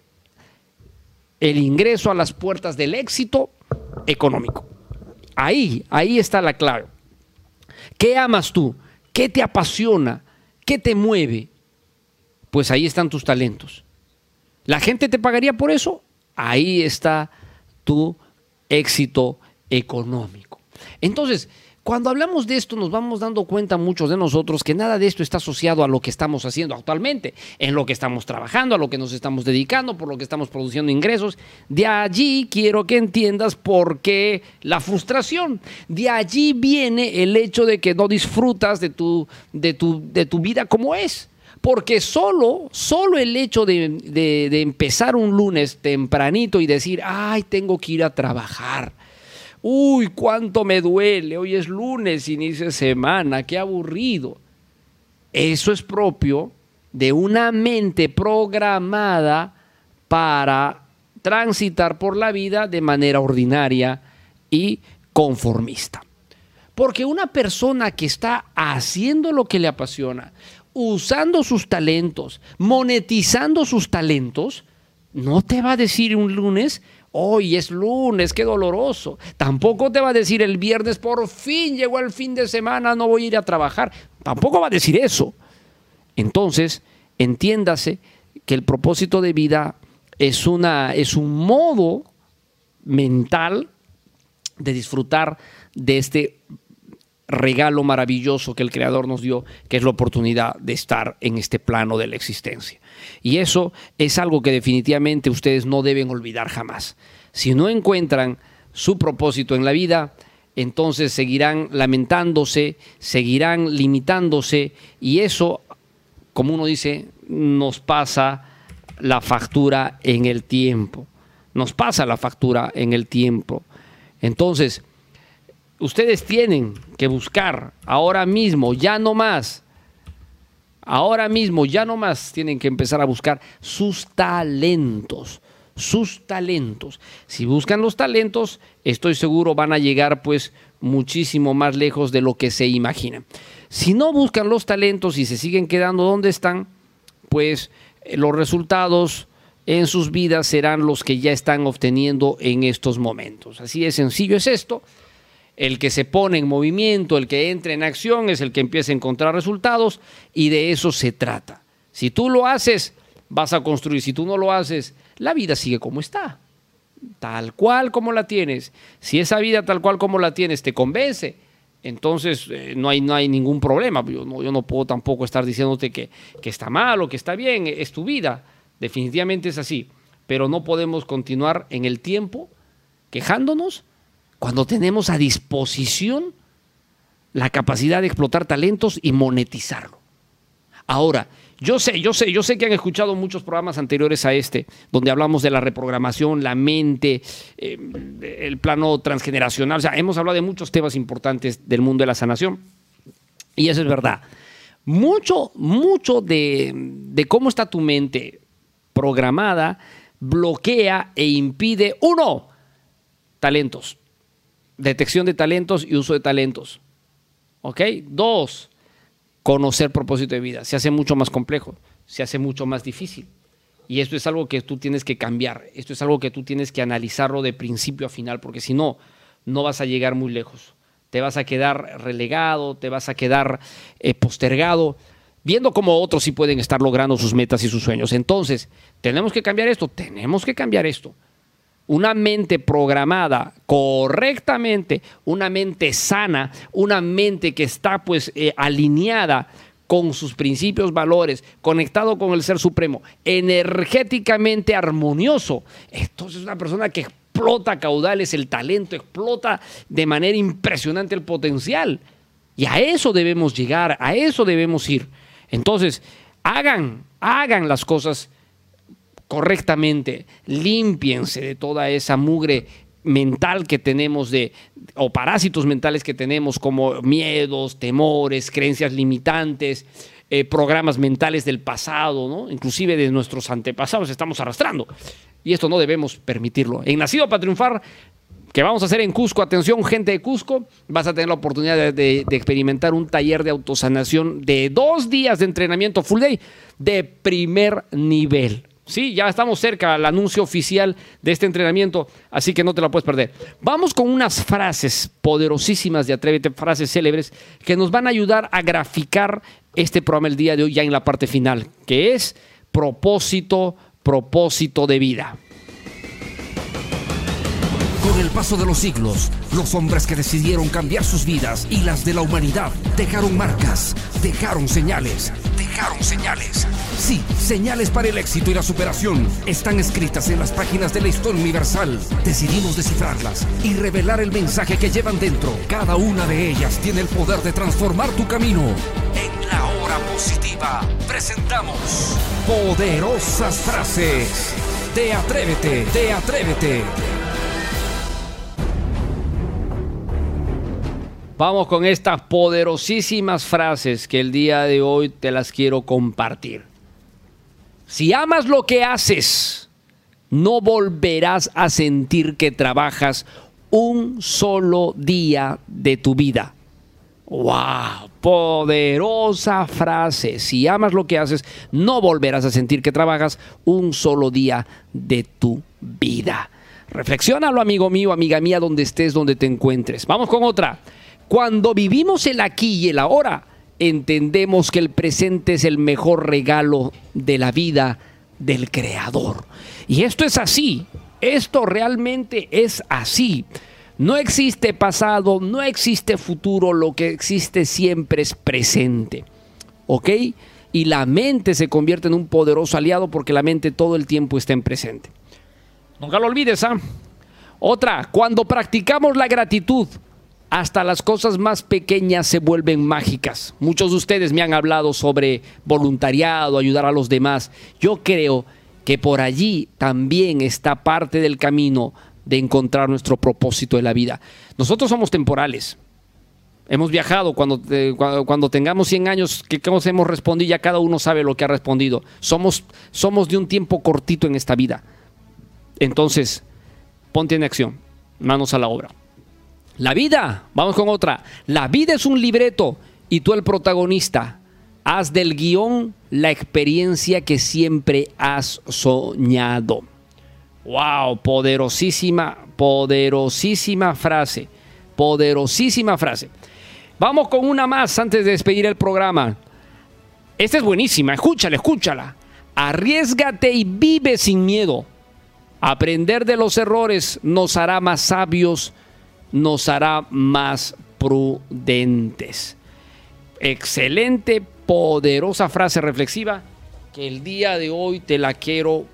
el ingreso a las puertas del éxito económico. Ahí, ahí está la clave. ¿Qué amas tú? ¿Qué te apasiona? ¿Qué te mueve? Pues ahí están tus talentos. ¿La gente te pagaría por eso? Ahí está tu éxito económico. Entonces, cuando hablamos de esto, nos vamos dando cuenta muchos de nosotros que nada de esto está asociado a lo que estamos haciendo actualmente, en lo que estamos trabajando, a lo que nos estamos dedicando, por lo que estamos produciendo ingresos. De allí quiero que entiendas por qué la frustración. De allí viene el hecho de que no disfrutas de tu, de tu, de tu vida como es. Porque solo, solo el hecho de, de, de empezar un lunes tempranito y decir, ay, tengo que ir a trabajar. Uy, cuánto me duele, hoy es lunes, inicio de semana, qué aburrido. Eso es propio de una mente programada para transitar por la vida de manera ordinaria y conformista. Porque una persona que está haciendo lo que le apasiona, usando sus talentos, monetizando sus talentos, no te va a decir un lunes, hoy es lunes, qué doloroso. Tampoco te va a decir el viernes, por fin llegó el fin de semana, no voy a ir a trabajar. Tampoco va a decir eso. Entonces, entiéndase que el propósito de vida es, una, es un modo mental de disfrutar de este regalo maravilloso que el Creador nos dio, que es la oportunidad de estar en este plano de la existencia. Y eso es algo que definitivamente ustedes no deben olvidar jamás. Si no encuentran su propósito en la vida, entonces seguirán lamentándose, seguirán limitándose, y eso, como uno dice, nos pasa la factura en el tiempo. Nos pasa la factura en el tiempo. Entonces, ustedes tienen que buscar ahora mismo, ya no más, ahora mismo, ya no más, tienen que empezar a buscar sus talentos, sus talentos. Si buscan los talentos, estoy seguro van a llegar pues muchísimo más lejos de lo que se imaginan. Si no buscan los talentos y se siguen quedando donde están, pues los resultados en sus vidas serán los que ya están obteniendo en estos momentos. Así de sencillo es esto. El que se pone en movimiento, el que entra en acción, es el que empieza a encontrar resultados, y de eso se trata. Si tú lo haces, vas a construir. Si tú no lo haces, la vida sigue como está, tal cual como la tienes. Si esa vida tal cual como la tienes te convence, entonces eh, no hay, no hay ningún problema. Yo no, yo no puedo tampoco estar diciéndote que, que está mal o que está bien. Es tu vida, definitivamente es así. Pero no podemos continuar en el tiempo quejándonos cuando tenemos a disposición la capacidad de explotar talentos y monetizarlo. Ahora, yo sé, yo sé, yo sé que han escuchado muchos programas anteriores a este, donde hablamos de la reprogramación, la mente, eh, el plano transgeneracional. O sea, hemos hablado de muchos temas importantes del mundo de la sanación. Y eso es verdad. Mucho, mucho de, de cómo está tu mente programada bloquea e impide, uno, talentos. Detección de talentos y uso de talentos. ¿Ok? Dos, conocer propósito de vida. Se hace mucho más complejo, se hace mucho más difícil. Y esto es algo que tú tienes que cambiar. Esto es algo que tú tienes que analizarlo de principio a final, porque si no, no vas a llegar muy lejos. Te vas a quedar relegado, te vas a quedar eh, postergado, viendo cómo otros sí pueden estar logrando sus metas y sus sueños. Entonces, tenemos que cambiar esto, tenemos que cambiar esto. Una mente programada correctamente, una mente sana, una mente que está pues eh, alineada con sus principios, valores, conectado con el Ser Supremo, energéticamente armonioso. Entonces, una persona que explota caudales, el talento, explota de manera impresionante el potencial. Y a eso debemos llegar, a eso debemos ir. Entonces, hagan, hagan las cosas correctamente, límpiense de toda esa mugre mental que tenemos de, o parásitos mentales que tenemos, como miedos, temores, creencias limitantes, eh, programas mentales del pasado, ¿no? Inclusive de nuestros antepasados estamos arrastrando. Y esto no debemos permitirlo. En Nacido para Triunfar, que vamos a hacer en Cusco, atención gente de Cusco, vas a tener la oportunidad de, de, de experimentar un taller de autosanación de dos días de entrenamiento full day de primer nivel. Sí, ya estamos cerca al anuncio oficial de este entrenamiento, así que no te la puedes perder. Vamos con unas frases poderosísimas de Atrévete, frases célebres, que nos van a ayudar a graficar este programa el día de hoy ya en la parte final, que es propósito, propósito de vida. Con el paso de los siglos, los hombres que decidieron cambiar sus vidas y las de la humanidad dejaron marcas, dejaron señales, dejaron señales. Sí, señales para el éxito y la superación están escritas en las páginas de la historia universal. Decidimos descifrarlas y revelar el mensaje que llevan dentro. Cada una de ellas tiene el poder de transformar tu camino. En la hora positiva presentamos poderosas frases de Atrévete, de Atrévete. Vamos con estas poderosísimas frases que el día de hoy te las quiero compartir. Si amas lo que haces, no volverás a sentir que trabajas un solo día de tu vida. ¡Wow! Poderosa frase. Si amas lo que haces, no volverás a sentir que trabajas un solo día de tu vida. Reflexiónalo, amigo mío, amiga mía, donde estés, donde te encuentres. Vamos con otra. Cuando vivimos el aquí y el ahora, entendemos que el presente es el mejor regalo de la vida del Creador. Y esto es así, esto realmente es así. No existe pasado, no existe futuro, lo que existe siempre es presente. ¿Ok? Y la mente se convierte en un poderoso aliado porque la mente todo el tiempo está en presente. Nunca lo olvides, ¿ah? ¿eh? Otra, cuando practicamos la gratitud, hasta las cosas más pequeñas se vuelven mágicas. Muchos de ustedes me han hablado sobre voluntariado, ayudar a los demás. Yo creo que por allí también está parte del camino de encontrar nuestro propósito de la vida. Nosotros somos temporales. Hemos viajado, cuando, eh, cuando, cuando tengamos cien años, que hemos respondido, ya cada uno sabe lo que ha respondido. Somos, somos de un tiempo cortito en esta vida. Entonces, ponte en acción, manos a la obra. La vida, vamos con otra. La vida es un libreto y tú el protagonista. Haz del guión la experiencia que siempre has soñado. Wow, poderosísima, poderosísima frase. Poderosísima frase. Vamos con una más antes de despedir el programa. Esta es buenísima, escúchala, escúchala. Arriésgate y vive sin miedo. Aprender de los errores nos hará más sabios, nos hará más prudentes. Excelente, poderosa frase reflexiva que el día de hoy te la quiero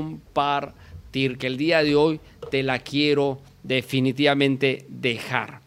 compartir, que el día de hoy te la quiero definitivamente dejar.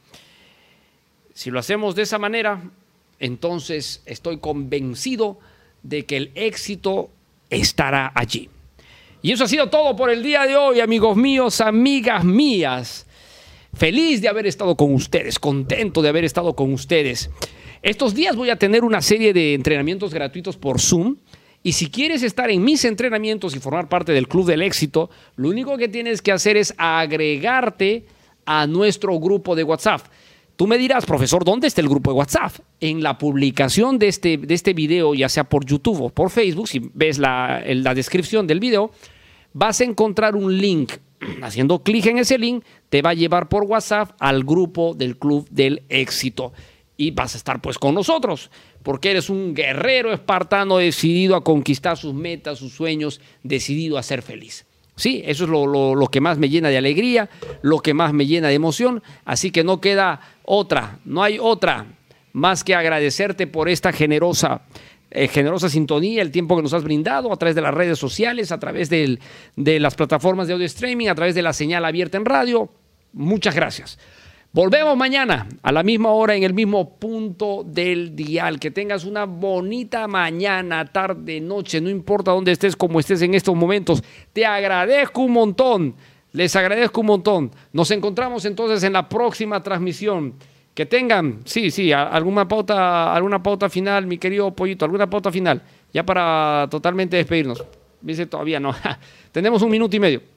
Si lo hacemos de esa manera, entonces estoy convencido de que el éxito estará allí. Y eso ha sido todo por el día de hoy, amigos míos, amigas mías. Feliz de haber estado con ustedes, contento de haber estado con ustedes. Estos días voy a tener una serie de entrenamientos gratuitos por Zoom. Y si quieres estar en mis entrenamientos y formar parte del Club del Éxito, lo único que tienes que hacer es agregarte a nuestro grupo de WhatsApp. Tú me dirás, profesor, ¿dónde está el grupo de WhatsApp? En la publicación de este, de este video, ya sea por YouTube o por Facebook, si ves la, la descripción del video, vas a encontrar un link. Haciendo clic en ese link, te va a llevar por WhatsApp al grupo del Club del Éxito. Y vas a estar pues con nosotros, porque eres un guerrero espartano decidido a conquistar sus metas, sus sueños, decidido a ser feliz. Sí, eso es lo, lo, lo que más me llena de alegría, lo que más me llena de emoción. Así que no queda otra, no hay otra más que agradecerte por esta generosa, eh, generosa sintonía, el tiempo que nos has brindado a través de las redes sociales, a través del, de las plataformas de audio streaming, a través de la señal abierta en radio. Muchas gracias. Volvemos mañana a la misma hora en el mismo punto del dial. Que tengas una bonita mañana, tarde, noche, no importa dónde estés, como estés en estos momentos. Te agradezco un montón, les agradezco un montón. Nos encontramos entonces en la próxima transmisión. Que tengan, sí, sí, alguna pauta, alguna pauta final, mi querido Pollito, alguna pauta final, ya para totalmente despedirnos. Dice todavía no, tenemos un minuto y medio.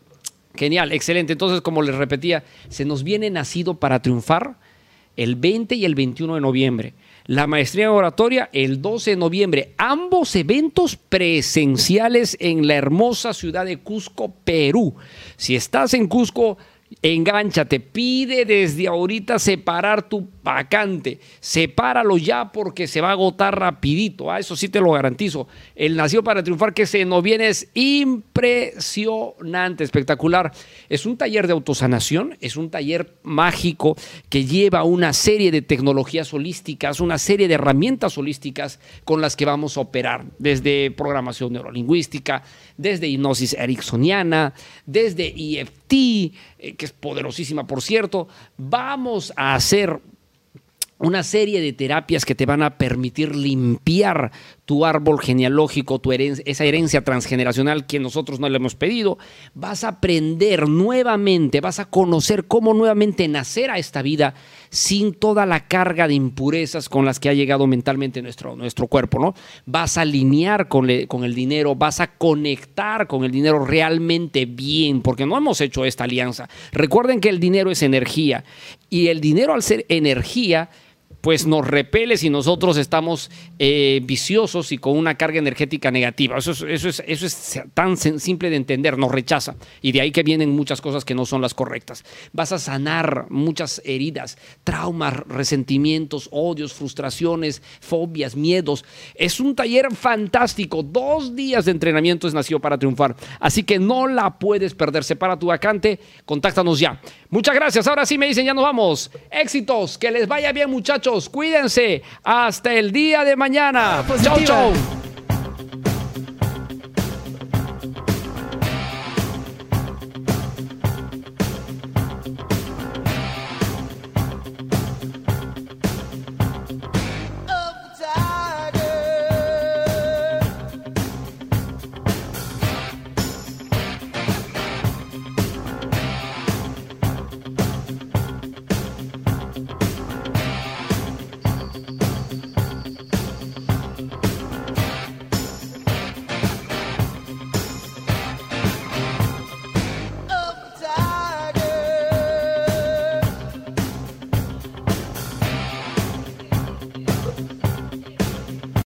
Genial, excelente. Entonces, como les repetía, se nos viene Nacido para Triunfar el veinte y el veintiuno de noviembre. La maestría en oratoria el doce de noviembre. Ambos eventos presenciales en la hermosa ciudad de Cusco, Perú. Si estás en Cusco, engánchate, pide desde ahorita separar tu vacante, sepáralo ya porque se va a agotar rapidito, ¿ah? Eso sí te lo garantizo. El Nacido para Triunfar que se nos viene es impresionante, espectacular. Es un taller de autosanación, es un taller mágico que lleva una serie de tecnologías holísticas, una serie de herramientas holísticas con las que vamos a operar, desde programación neurolingüística, desde hipnosis ericksoniana, desde E F T, eh, que es poderosísima, por cierto. Vamos a hacer una serie de terapias que te van a permitir limpiar tu árbol genealógico, tu herencia, esa herencia transgeneracional que nosotros no le hemos pedido. Vas a aprender nuevamente, vas a conocer cómo nuevamente nacer a esta vida sin toda la carga de impurezas con las que ha llegado mentalmente nuestro, nuestro cuerpo, ¿no? Vas a alinear con, le, con el dinero, vas a conectar con el dinero realmente bien, porque no hemos hecho esta alianza. Recuerden que el dinero es energía y el dinero, al ser energía, pues nos repele si nosotros estamos eh, viciosos y con una carga energética negativa. Eso es, eso, es, eso es tan simple de entender, nos rechaza. Y de ahí que vienen muchas cosas que no son las correctas. Vas a sanar muchas heridas, traumas, resentimientos, odios, frustraciones, fobias, miedos. Es un taller fantástico. Dos días de entrenamiento es Nacido para Triunfar. Así que no la puedes perder. Separa tu vacante, contáctanos ya. Muchas gracias. Ahora sí me dicen, ya nos vamos. Éxitos, que les vaya bien, muchachos. Cuídense. Hasta el día de mañana. Chau, chau.